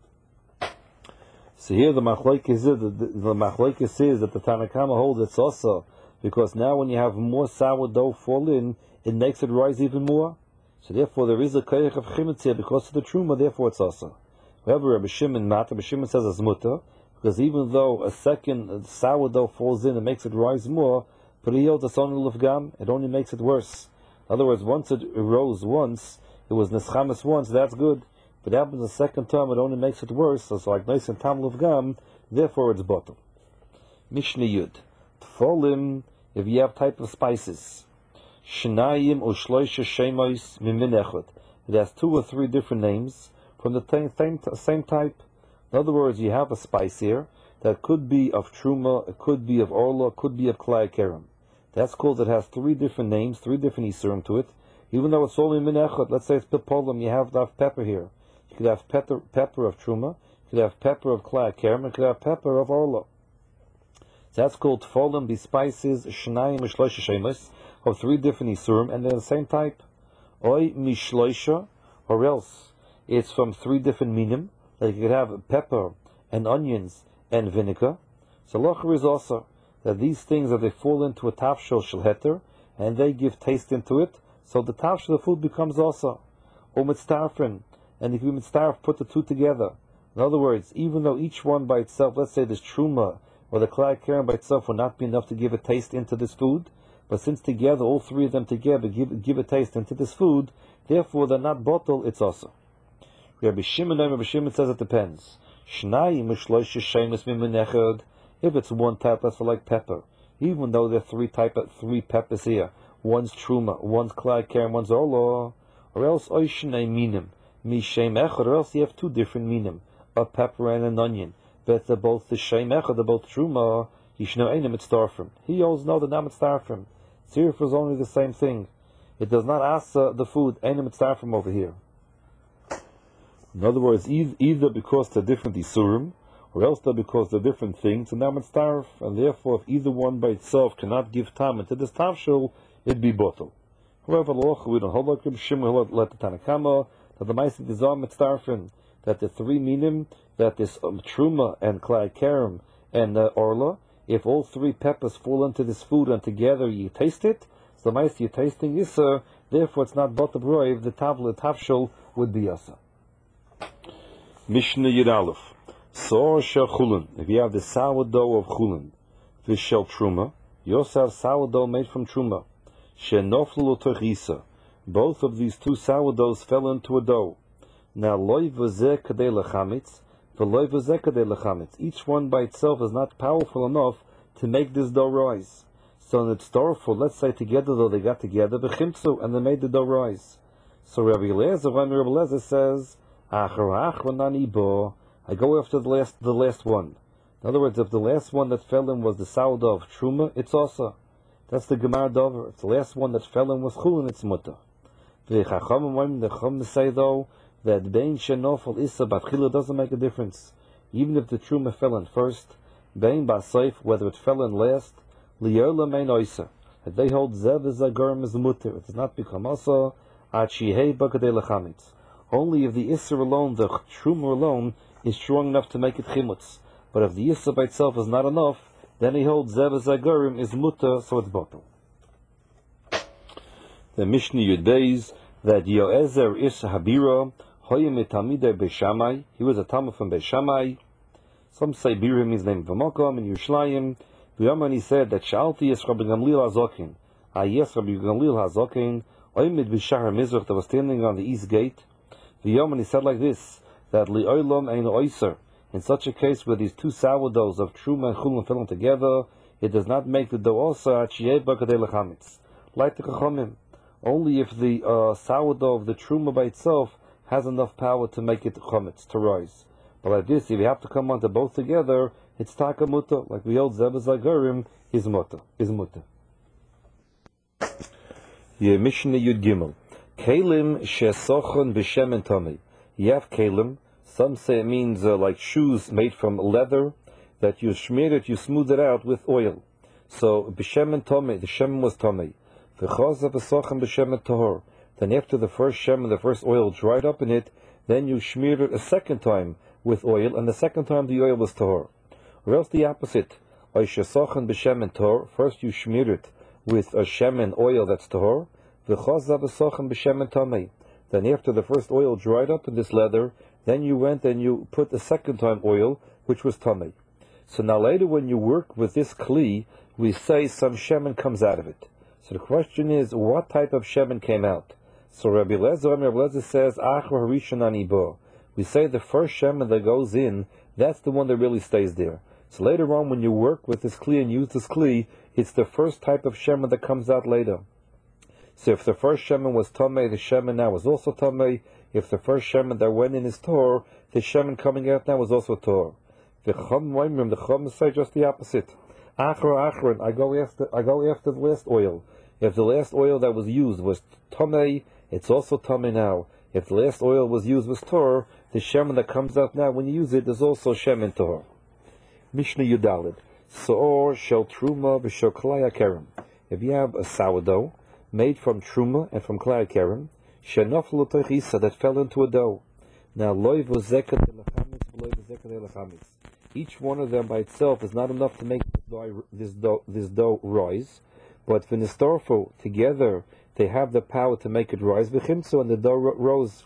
So here the machlokes is the, the, the machlokes is that the Tanakama holds it's also, because now when you have more sourdough fall in, it makes it rise even more. So therefore there is a koyach of chimetz here because of the truma, therefore it's also. However, Rabbi Shimon Mati, Rabbi Shimon says it's mutter, because even though a second sourdough falls in, it makes it rise more, but he holds it's only lufgam, it only makes it worse. In other words, once it rose once, it was neschamas once, that's good. If it happens the second time, it only makes it worse, so it's like nice and tam lufgam, therefore it's bottom. Mishnah Yud. Tfolim, if you have type of spices. Shnayim or shloisha shemois mimin echad. It has two or three different names from the same, same, same type. In other words, you have a spice here that could be of truma, it could be of orla, it could be of klai kerem. That's called, it has three different names, three different isurim to it. Even though it's only min echad, let's say it's pipolim, you have, have pepper here. You could have pepper, pepper of truma, you could have pepper of klai kerem, you could have pepper of orla. So that's called tfolim, these spices, shnayim mishloisha shemus, of three different isurim, and they're the same type. Oy mishloisha, or else it's from three different minim, like you could have pepper and onions and vinegar. So locher is also that these things that they fall into a tafshel shel heter, and they give taste into it, so the tafshel of the food becomes also. Or mitztarfen, and if you mitztarf, put the two together. In other words, even though each one by itself, let's say this truma or the klai kerem by itself will not be enough to give a taste into this food, but since together, all three of them together give give a taste into this food, therefore they're not bottle, it's also. Rabbi Shimon, Rabbi Shimon says it depends. Shnayim mishloisha shemus mimin echad. If it's one type, that's like pepper. Even though there are three type, three peppers here, one's truma, one's klai kerem, one's orla, or else oishnei minim mishem echad, or else you have two different minim, a pepper and an onion, but they're both the shem echad, they're both truma. Yishno einim mitzdarfim. He always know that not mitzdarfim. Tziruf is only the same thing. It does not ask uh, the food einim mitzdarfim over here. In other words, either, either because they're different isurim, or else they're because they're different things, and now mitzdarf, and therefore if either one by itself cannot give time into this tafshel, it'd be bottle. However, we don't hold like Reb Shimon, let the Tanakama, that the Ma'aseh is on mitzdarfim, that the three minim, that this um, truma and klai kerem and uh, orla, if all three peppers fall into this food and together you taste it, so the Ma'aseh you're tasting Yisr, therefore it's not bottle broiv, the tavla tafshel would be Yasa. Mishnah Yud Aleph. Sor shel chulin. If you have the sourdough of chulin, this shel truma, you also have sourdough made from truma. Shenoflu l'tochisa. Both of these two sourdoughs fell into a dough. Now loy v'zeh kadei lechamitz, v'loy v'zeh kadei lechamitz. Each one by itself is not powerful enough to make this dough rise. So in its for let's say together though they got together, b'chimtzu, and they made the dough rise. So Rabbi Eliezer, when Rabbi Eliezer says, I go after the last the last one. In other words, if the last one that fell in was the sourdough of truma, it's also. That's the Gemara Dover. If the last one that fell in was chulin, it's mutter. The Chachamim, the Chachamim say though that bein shenofel issa batchila doesn't make a difference. Even if the truma fell in first, bein basayf, whether it fell in last, liyola mein oisa. If they hold zev is agarm is mutter, it does not become also achihei bakadei lechamitz. Only if the Isser alone, the Truma alone, is strong enough to make it Chimutz. But if the Isser by itself is not enough, then he holds Zev Zagarim is Mutter, so it's bottle. The Mishnah Yud Beis, that Yoezer Is Habira, Hoyim Talmidei Beishamai, he was a Talmud from Beishamai. Some say Bira means name of a Mokom in Yerushalayim. V'yaman said that Shalti is Rabbi Gamliel Hazokin. Ah yes, Rabbi Gamliel Hazokin, Oyimid B'Shahar Mizrach, that was standing on the east gate. The Yoman, he said like this, that li'olam ein oiser. In such a case where these two sourdoughs of truma and chulin fell together, it does not make the dough also achiyeba kadei lechamitz. Like the chachamim, only if the uh, sourdough of the truma by itself has enough power to make it chametz, to rise. But like this, if you have to come onto both together, it's taka muta. Like the old zebes lagurim is muta, is muta. Ye Mishnah Yud Gimel. Kalim shesochon b'shemen tamei. You have kalim. Some say it means uh, like shoes made from leather that you smear it, you smooth it out with oil. So b'shemen tamei, the shemen was tamei. V'chazav b'sochon b'shemen tahor. Then after the first shemen, the first oil dried up in it, then you smeared it a second time with oil, and the second time the oil was tahor. Or else the opposite. Shesochon b'shemen tahor. First you smeared it with a shemen oil that's tahor. V'chazav b'sochon b'shemen tamei. Then after the first oil dried up in this leather, then you went and you put the second time oil, which was tamei. So now later when you work with this kli, we say some shemen comes out of it. So the question is, what type of shemen came out? So Rabbi Lezer, Rabbi Lezer says, Achra harishon anibo. We say the first shemen that goes in, that's the one that really stays there. So later on when you work with this kli and use this kli, it's the first type of shemen that comes out later. So if the first shemen was tamei, the shemen now is also tamei. If the first shemen that went in is tor, the shemen coming out now is also tor. The chum the chum say just the opposite. Achra achron, I go after, I go after the last oil. If the last oil that was used was tamei, it's also tamei now. If the last oil was used was tor, the shemen that comes out now when you use it is also shemen tor. Mishnah Yudalid. Soor shel truma v'shel klai hakerem. If you have a sourdough made from truma and from klai hakerem, shenoflu techisa, that fell into a dough. Now loy v'zeket elechamitz v'loy v'zeket elechamitz. Each one of them by itself is not enough to make this dough, this dough, this dough rise. But v'nistorfu, together they have the power to make it rise. V'chimtzu, and the dough rose.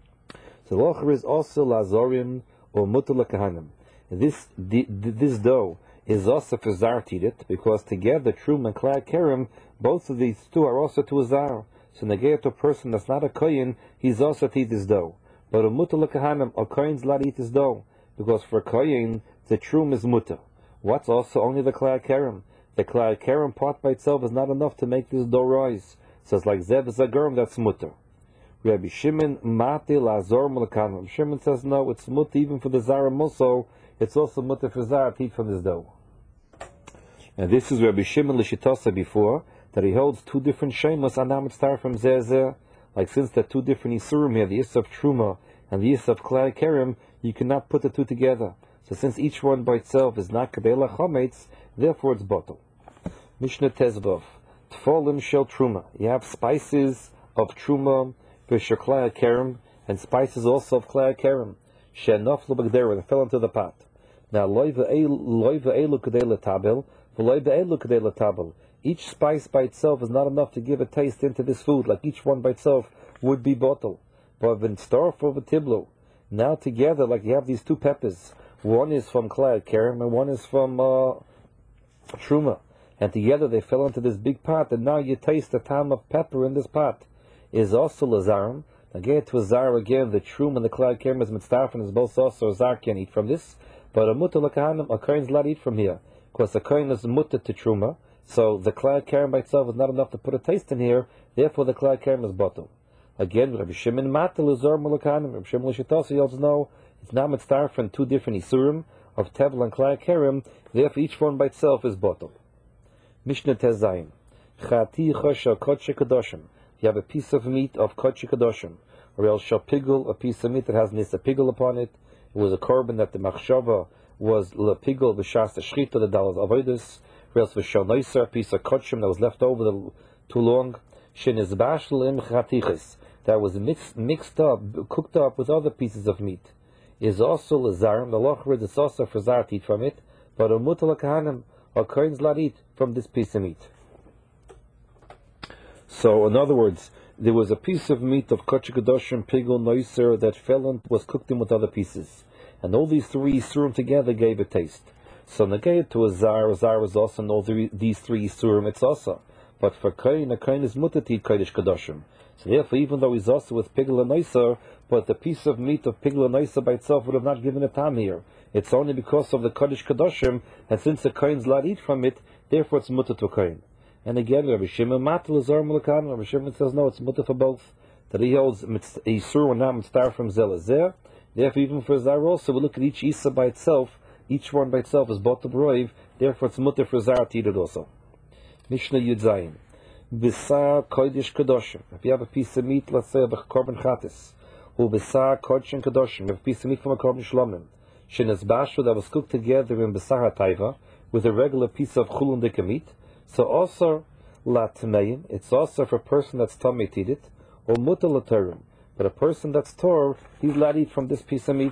So locher is also lazorim or mutal kahanim. This this dough is also for zar to eat it, because together truma and klai hakerem, both of these two are also to a zar. So negay to a person that's not a kohen, he's also to eat this dough. But a mutal kahanim, a kohen's allowed to eat this dough, because for a kohen the truma is muta. What's also only the klai hakerem? The klai hakerem part by itself is not enough to make this dough rise. So it's like zev zagurim, that's muta. Rabbi Shimon mati lazor mulakanim. Shimon says no, it's muta even for the zara also. It's also muta for zara to eat from this dough. And this is Rabbi Shimon l'shitasa before, that he holds two different shemos anam star from zeh. Like since there are two different isurim here, the is of truma and the is of klai hakerem, you cannot put the two together. So since each one by itself is not kabela chametz, therefore it's bottle. Mishnah Tezvav. Tfolim shel truma. You have spices of truma, v'shel klai hakerem, and spices also of klai hakerem. She'noflu b'gdera, that fell into the pot. Now loy v'elu kadei letabel, v'loy v'elu kadei letabel. Each spice by itself is not enough to give a taste into this food, like each one by itself would be bottle. But when starf over tiblo, now together, like you have these two peppers, one is from klai hakerem and one is from uh, truma, and together they fell into this big pot, and now you taste the time of pepper in this pot. Is also lazarim. Again, to a zar again, the truma and the klai hakerem is mitzdarfen, is both also a zar can eat from this, but a muta lakahanim, a kohen's allowed to eat from here, because a kohen is muta to truma. So the klai hakerem by itself is not enough to put a taste in here, therefore the klai hakerem is bottle. Again, Rabbi Shimon matel lazor mulakanim. Rabbi Shimon l'shitasi holds no, it's not mitzdarfen, two different isurim of tevel and klai hakerem, therefore each one by itself is bottle. Mishnah Tezayim. Chati chosha kodesh kadoshim. You have a piece of meat of kodesh kadoshim, or else shapigul, a piece of meat that has nisa pigul upon it. It was a korban that the machshava was lepigul b'shas the shchita, the dalas avodas. Or else v'shal noiser, a piece of kodshim that was left over the, too long. Shenizbash l'im chatiches, that was mixed, mixed up, cooked up with other pieces of meat. Is also lazarim. The lochrid is also for zar to eat from it, but a mutal kahanim, or kohen's allowed to eat from this piece of meat. So, in other words, there was a piece of meat of kodesh kadoshim, pigul, noiser, that fell and was cooked in with other pieces, and all these three isurim together gave a taste. So negay to a zar, a zar was also in all three, these three isurim, it's also. But for kohen, a kohen is mutar to eat kodesh kadoshim. So therefore, even though he's also with pigla noiser, but the piece of meat of pigla noiser by itself would have not given a tam here. It's only because of the Kodesh Kadoshim, and since the Kohen's allowed to eat from it, therefore it's mutter to Kohen. And again, Rabbi Shimon matel zor mulakan. Rabbi Shimon says no, it's mutter for both. That he holds Yisur and not mitzvah from Zelazeh. Therefore, even for Zar also, we look at each Isa by itself. Each one by itself is bought to brave. Therefore, it's mutter for Zar to eat it also. Mishnah Yud Zayin. B'sar Kodesh Kadoshim. If you have a piece of meat, let's say of a korban chatis, or b'sar Kodesh Kadoshim, you have a piece of meat from a korban shlomim, shenesbashu, that was cooked together in b'sar hatayva with a regular piece of chulun dika meat. So also la tmeim, it's also for a person that's tamei to eat it, or mutar l'torim. But a person that's tor, he's allowed to eat from this piece of meat.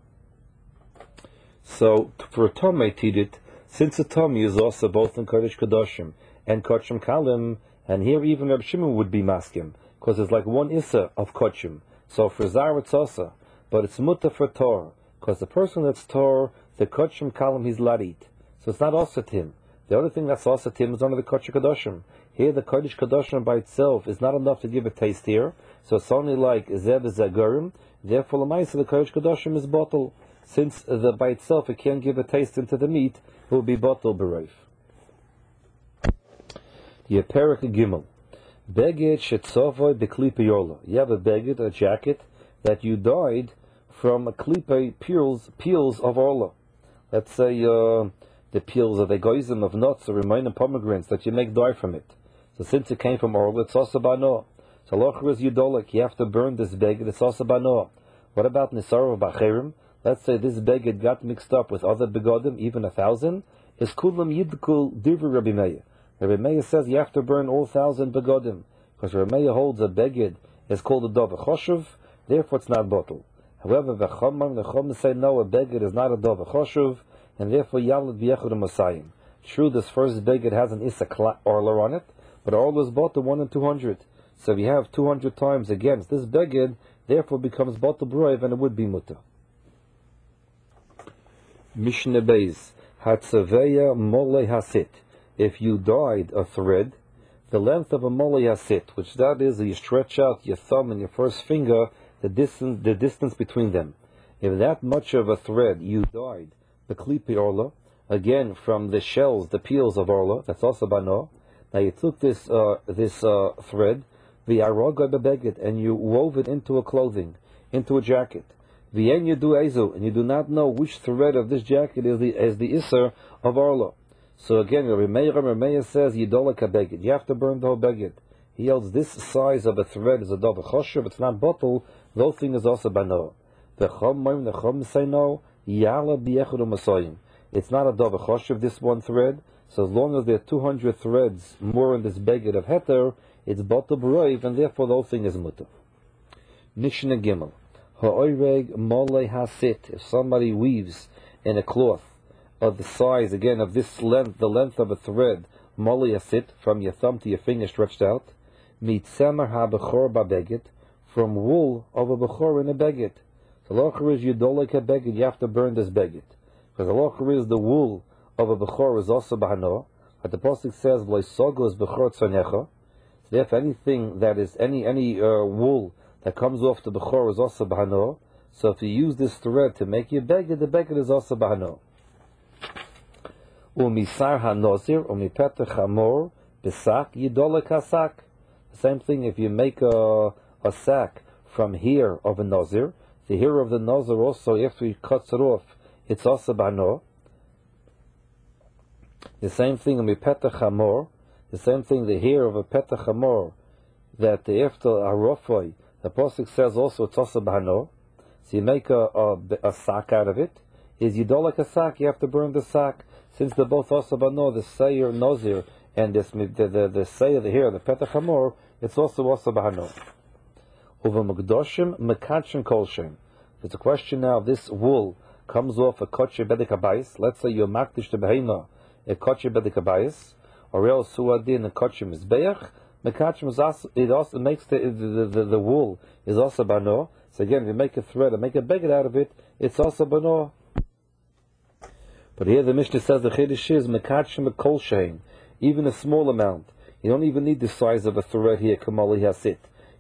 So for a tamei to eat it, since a tamei is also both in Kodesh Kadoshim and Kodshim Kalim, and here even Reb Shimon would be maskim, because it's like one issa of Kodshim. So for Zar it's also, but it's mutar for tor, because the person that's tor, the Kodshim Kalim he's allowed to eat. So it's not also to him. The other thing that's also to him is under the Kodesh Kadoshim. Here the Kodesh Kadoshim by itself is not enough to give a taste here, so it's only like Zeb Zagurim. Therefore, Lamaisa, the Kodesh Kadoshim is bottle. Since the by itself it can't give a taste into the meat, it will be bottle bereif. Yeperik Gimel. Beged Shetzovoy Beklipa Yola. You have a beged, a jacket, that you dyed from a klipe peels, peels of Orla. Let's say uh, the peels of egoism of nuts or remaining pomegranates that you make dye from it. So since it came from Orla, it's also bano. So locher is yudolik, you have to burn this beged, it's also bano. What about Nisar of Bacherim? Let's say this beged got mixed up with other begodim, even a thousand. Is kulam yidkul divrei Rabbi Meir. Rabbi Meir says you have to burn all thousand begodim, because Rabbi Meir holds a beged is called a dov choshev, therefore it's not bottle. However, the Chomam, the Chomam say no, a beged is not a dov choshev, and therefore yalad v'yechud Mosayim. True, this first beged has an issa orla on it, but orla is bottle one in two hundred. So if you have two hundred times against this beged, therefore becomes bottle brave, and it would be mutter. Mishnah Beis Hatzaveya Molei Hasit. If you dyed a thread, the length of a Molei Hasit, which that is, you stretch out your thumb and your first finger, the distance, the distance between them. If that much of a thread you dyed the klipi orla, again from the shells, the peels of orla, that's also bano. Now you took this uh, this uh, thread, the aroga bebeget, and you wove it into a clothing, into a jacket. V'yen you do ezu, and you do not know which thread of this jacket is the is the iser of orla. So again, Rabbi Meir, Rabbi Meir says yidolak beget. You have to burn the whole beget. He holds this size of a thread is a dov choshev. It's not bottle. The whole thing is also bano. The chomim, the chom say no. Yala b'yechud u'masayim. It's not a dov choshev, this one thread. So as long as there are two hundred threads more in this beget of heter, it's bottle brave, and therefore the whole thing is mutter. Mishnah Gimel. Ha'oireg molei hasit. If somebody weaves in a cloth of the size, again, of this length, the length of a thread, molei hasit, from your thumb to your finger stretched out, mitzemer ha'bechor ba'beget, from wool of a bechor in a beget. The locher is yudolek a beget, you have to burn this beget. Because the locher is the wool of a bechor is also bahano. But the pasuk says, v'loisogos bechor tzonecha. So therefore anything that is, any any uh, wool that comes off the bechor is also bahano. So if you use this thread to make your beget, the beget is also bahano. Umisar hanozir, umipetach hamor, besak, yidolek hasak. The same thing if you make a, a sack from hair of a nozir, the hair of the nozir also, after he cuts it off, it's also bahano. The same thing umipetach hamor, the same thing, the hair of a petach hamor, that after a rofoi, the pasuk says also it's also bahano. So you make a, a, a sack out of it. Is yidolek a sack, you have to burn the sack. Since they're both also bano, the seir nozir and this the the, the seir the hair, the petach hamor, it's also also bahano. Over mukdoshim mekachim kolshem. There's a question now. This wool comes off a kotche bedik habayis. Let's say you're makdish to behema a kotche bedik habayis, or else suadin a kotche mizbeach. Mekachim is also, it also makes the the, the the wool is also bano. So again, if you make a thread and make a beged out of it, it's also bano. But here the Mishnah says the chiddush is mekachim kol shein, even a small amount. You don't even need the size of a thread here, kamali hasit.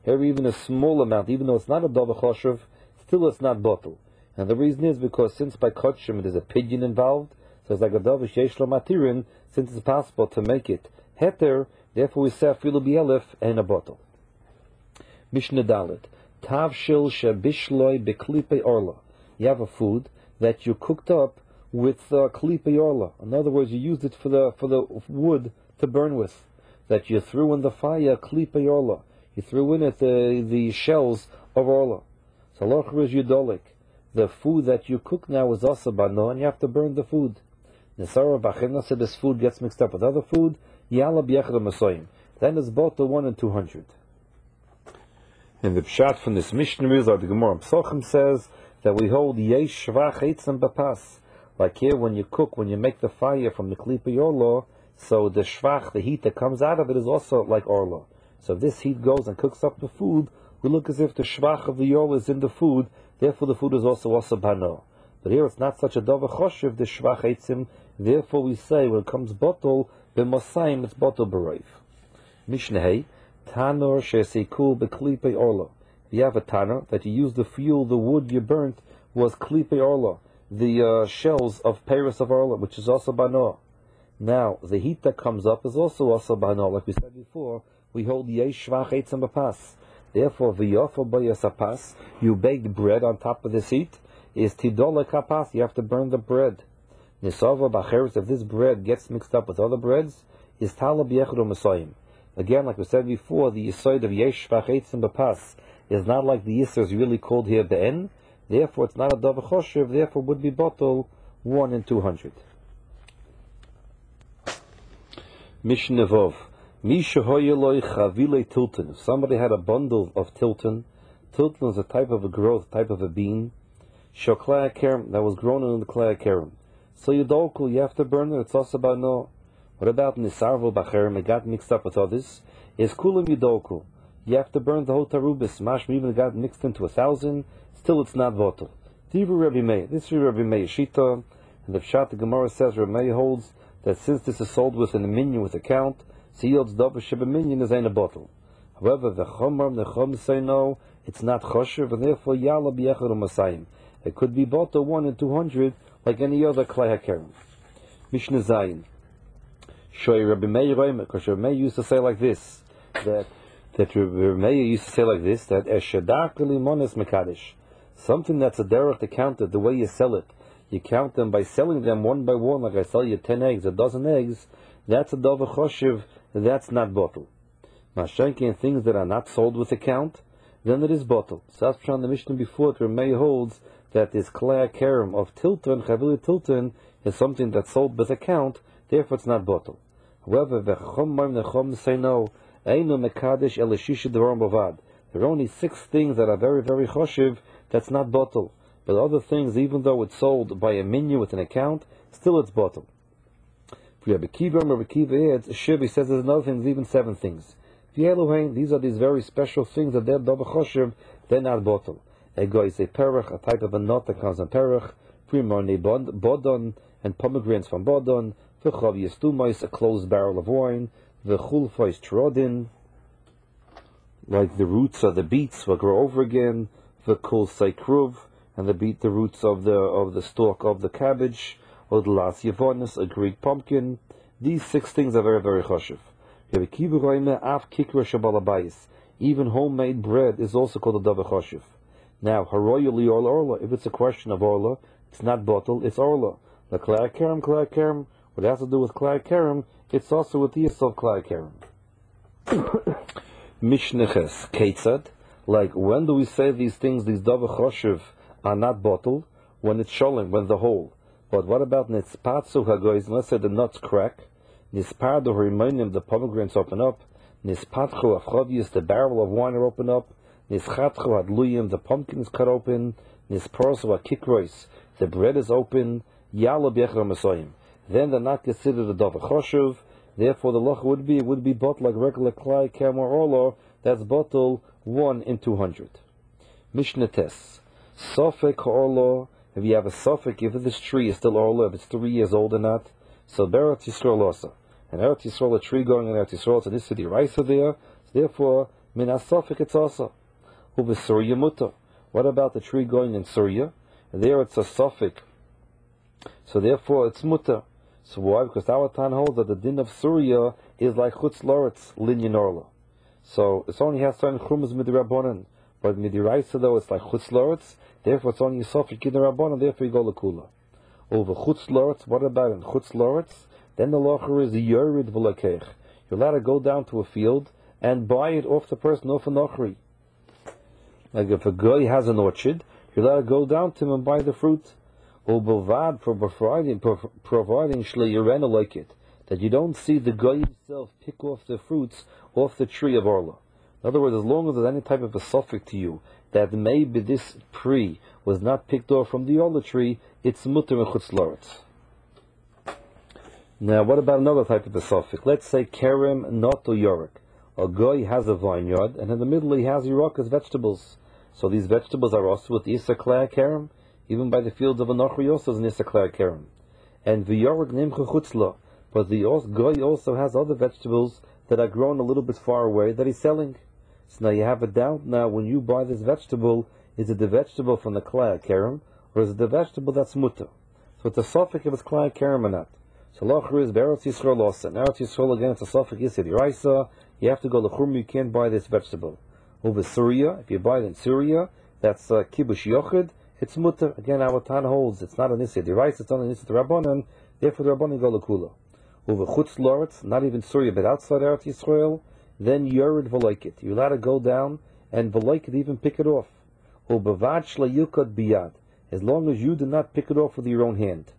Here even a small amount, even though it's not a davar choshev, still it's not bottle. And the reason is because since by kotshim there's a pidyon involved, so it's like a davar sheish lo matirin, since it's possible to make it heter, therefore we say afilu bielef and a bottle. Mishnah Dalet. Tav shil shebishloi beklipe orla. You have a food that you cooked up with uh, klipe orla. In other words, you used it for the for the wood to burn with. That you threw in the fire klipe orla. You threw in it the the shells of orla. So lochar is yudolik. The food that you cook now is also bano, and you have to burn the food. Nesara b'achina said this food gets mixed up with other food. Yala b'yechad masoyim. Then it's both the one and two hundred. And the pshat from this Mishnah is, or the Gemara Psochim says, that we hold yesh shvach eitzim b'pas. Like here, when you cook, when you make the fire from the klipa yorlo, so the shvach, the heat that comes out of it, is also like orlo. So if this heat goes and cooks up the food, we look as if the shvach of the yorlo is in the food, therefore the food is also also bano. But here it's not such a davar choshev, the shvach eitzim, therefore we say, when it comes bottle, b'mosayim, it's bottle b'roiv. Mishnah Hey, Tanor shesikul beklipe orlo. If you have a tanor that you use the fuel, the wood you burnt was klipe orlo, the uh, shells of Paris of orlo, which is also bano. Now the heat that comes up is also also bano, like we said before. We hold yesh shvach eitzim b'pas. Therefore, v'yofa b'yasapas, you baked bread on top of this heat. Is tidol kapas, you have to burn the bread. Nisava b'acheres, if this bread gets mixed up with other breads, is tala b'yechad u'masayim. Again, like we said before, the yisoid of yesh shvach eitzim b'pas is not like the yisr is really called here be'en. Therefore, it's not a davar choshev. Therefore, would be bottle one and two hundred. Mishnah Vov. Misha hoyeloi chavile tilton. If somebody had a bundle of tilton, tilton is a type of a growth, type of a bean, shoklei kerem, that was grown in the klei kerem. So you dokul, you have to burn it. It's also about no. What about nisarvo b'cherem? It got mixed up with others. Is kulam yudokul. You have to burn the whole tarubis. Mashma even got mixed into a thousand. Still, it's not votel. Divu Rabbi Meir. This is Rabbi Meir Shita, and the Pshat the Gemara says Rabbi Meir holds that since this is sold with a minion with a count, so yields davar sheba minion is in a bottle. However, the chomar the chom say no, it's not choshev, and therefore yala b'yechad u'masayim. It could be bottle one and two hundred like any other klei hakerem. Mishnah Zayin. Shoy Rabbi Meir Roimer, because Rabbi Meir used to say like this, that that Rabbi Meir used to say like this, that eshedak limones mekadesh, something that's a derech to count it, the way you sell it, you count them by selling them one by one, like I sell you ten eggs, a dozen eggs, that's a davar choshev, that's not bottle. Mashenki and things that are not sold with a count, then it is bottle. So that's from the Mishnah before, Rabbi Meir holds that this klei kerem of tilton, chavili tilton, is something that's sold with a count, therefore it's not bottle. However, the chomar the chom say no, einu mekadesh elishisha devarim bavad. There are only six things that are very, very choshev, that's not bottle. But other things, even though it's sold by a minion with an account, still it's bottle. For Rabbi Kiva, Rabbi Kiva adds, Shiv, he says there's another thing, even seven things. V'yeluhain, these are these very special things that they're davar choshev, they're not bottle. Ego is a perach, a type of a nut that comes on perach, primorne bodon, and pomegranates from bodon, v'chav yestumais, a closed barrel of wine, v'chulfais trodin, like the roots of the beets will grow over again, v'kol saikruv, and the beet the roots of the of the stalk of the cabbage, or the las yavonis, a Greek pumpkin. These six things are very, very choshev. Even homemade bread is also called a davar choshev. Now, haroyali orla orla, if it's a question of orla, it's not bottle, it's orla. The klei kerem, klei kerem, what has to do with klei kerem, it's also with the yisov klei kerem. Mishneches, ketzad, like when do we say these things, these davar choshev, are not bottled? When it's sholem, when the whole. But what about nitzpatzu hagoyz? Let's say the nuts crack. Nispadu harimonim, the pomegranates open up. Nispatchu avchovius, the barrel of wine are open up. Nischatchu hadluyim, the pumpkin is cut open. Nisprosu hakikrois, the bread is open. Yalo b'yechad masoyim. Then they're not considered a davar choshev. Therefore, the loch would be would be bottled like regular klei kerem or orlo. That's bottle one in two hundred. Mishnah tes. Sofek orlo. If you have a suffix, if this tree is still orlo, if it's three years old or not, so Beretz Yisrael also. And Eretz Yisrael, a tree going in Eretz Yisrael, so this city rice there, so therefore, min asofik it's also. Uve Surya mutter. What about the tree growing in Surya? There it's a sofik. So therefore it's mutter. So why? Because our Tan holds that the din of Surya is like chutz loretz, linyan orla. So it only has certain chumas midirabbonin. But midiraisa though it's like chutz loretz, therefore it's only a sofik in the rabbonin, therefore you go lekula. Over chutz loretz, what about in chutz loretz? Then the locher is yorid v'lakech. You're allowed to go down to a field and buy it off the person, off a nochri. Like if a guy has an orchard, you're allowed to go down to him and buy the fruit. Or bavad for providing providing shleirena like it, that you don't see the guy himself pick off the fruits off the tree of Orla. In other words, as long as there's any type of a suffix to you that maybe this tree was not picked off from the Orla tree, it's mutter and chutz loretz. Now, what about another type of a suffix? Let's say kerem not or yorik. A guy has a vineyard, and in the middle he has yirakas, vegetables. So these vegetables are also with Issa Klei Kerem. Even by the fields of a Nochri also is an Issa Klei Kerem. And v'yorik nimcha chutzla. But the guy also has other vegetables that are grown a little bit far away that he's selling. So now you have a doubt now when you buy this vegetable, is it the vegetable from the Klei Kerem, or is it the vegetable that's mutter? So it's a suffix if it's Klei Kerem or not. So Lochru is Beretz Yisrael also. In Eretz Yisrael again it's a suffix Yisrael Yiraisa. You have to go Lechum, you can't buy this vegetable. Over Syria, if you buy it in Syria, that's uh, Kibush Yochid, it's mutter. Again, our Tan holds it's not an Yisrael Yiraisa, it's only an Yisrael Rabbanan, therefore the Rabbanan go Lekula. Over Chutz Loretz, not even Syria, but outside Eretz Yisrael, then Yored V'loikit. You're allowed to go down and V'loikit even pick it off. Over Vad Shlayukot Biyad, as long as you do not pick it off with your own hand.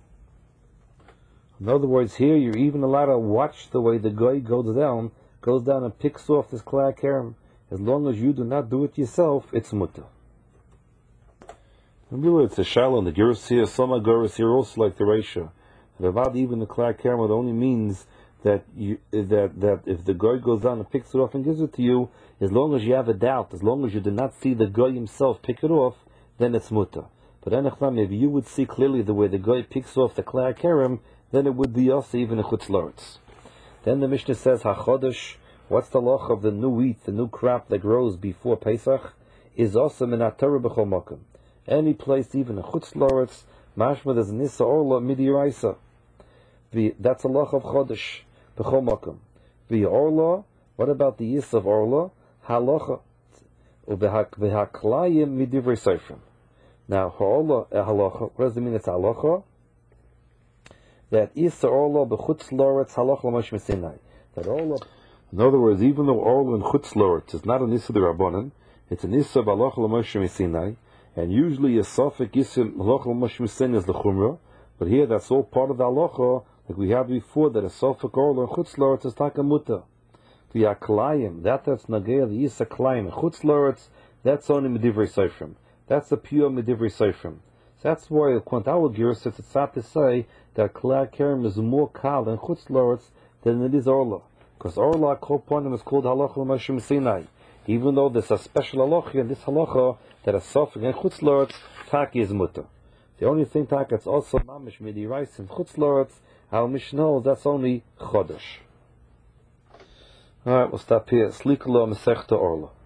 In other words, here you're even allowed to watch the way the guy goes down, goes down and picks off this Klei Kerem. As long as you do not do it yourself, it's mutter. Remember, it's a shalom. The Gerus here, some Gerus here also like the Reisha. The Avad, even the Klei Kerem, it only means that you that that if the guy goes down and picks it off and gives it to you, as long as you have a doubt, as long as you do not see the guy himself pick it off, then it's mutter. But Enechlam, if you would see clearly the way the guy picks off the Klei Kerem, then it would be also even a chutz loretz. Then the Mishnah says, HaChodesh, what's the loch of the new wheat, the new crop that grows before Pesach, is also minat Torah b'chol makom. Any place, even a chutz loretz, mashma there's an Issa Orla midiraisa. That's a loch of Chodesh b'chol makom. The Orla, what about the Issa of Orla? Halacha. V'haklayim midivrei seifrim. Now, Orla, halacha, what does it mean it's halacha? That Issa Orla b'chutz loretz halach l'mosh mesinai. That Orla, in other words, even though Orla and chutz loretz is not an Issa the Rabbanan, it's an Issa b'halach l'mosh mesinai, and usually a suffix Issa halach l'mosh mesinai is the chumrah, but here that's all part of the halacha, like we had before, that a suffix Orla and chutz loretz is taka muta. The aklayim, that that's nagaya the Issa klayim and chutz loretz, that's only medivrei seifrim. That's a pure medivrei seifrim. So that's why according to our Gerus, it's sad to say that Klei Kerem is more kal and chutz loretz than it is Orla. Because Orla, kol ponim, is called halacha l'moshe Sinai. Even though there's a special halacha in this halacha that a suffix and chutz loretz, taki is mutter. The only thing taki that's also mamish midiraisa and chutz loretz, our Mishnah, that's only chodesh. Alright, we'll stop here. Slikula Masechta Orla.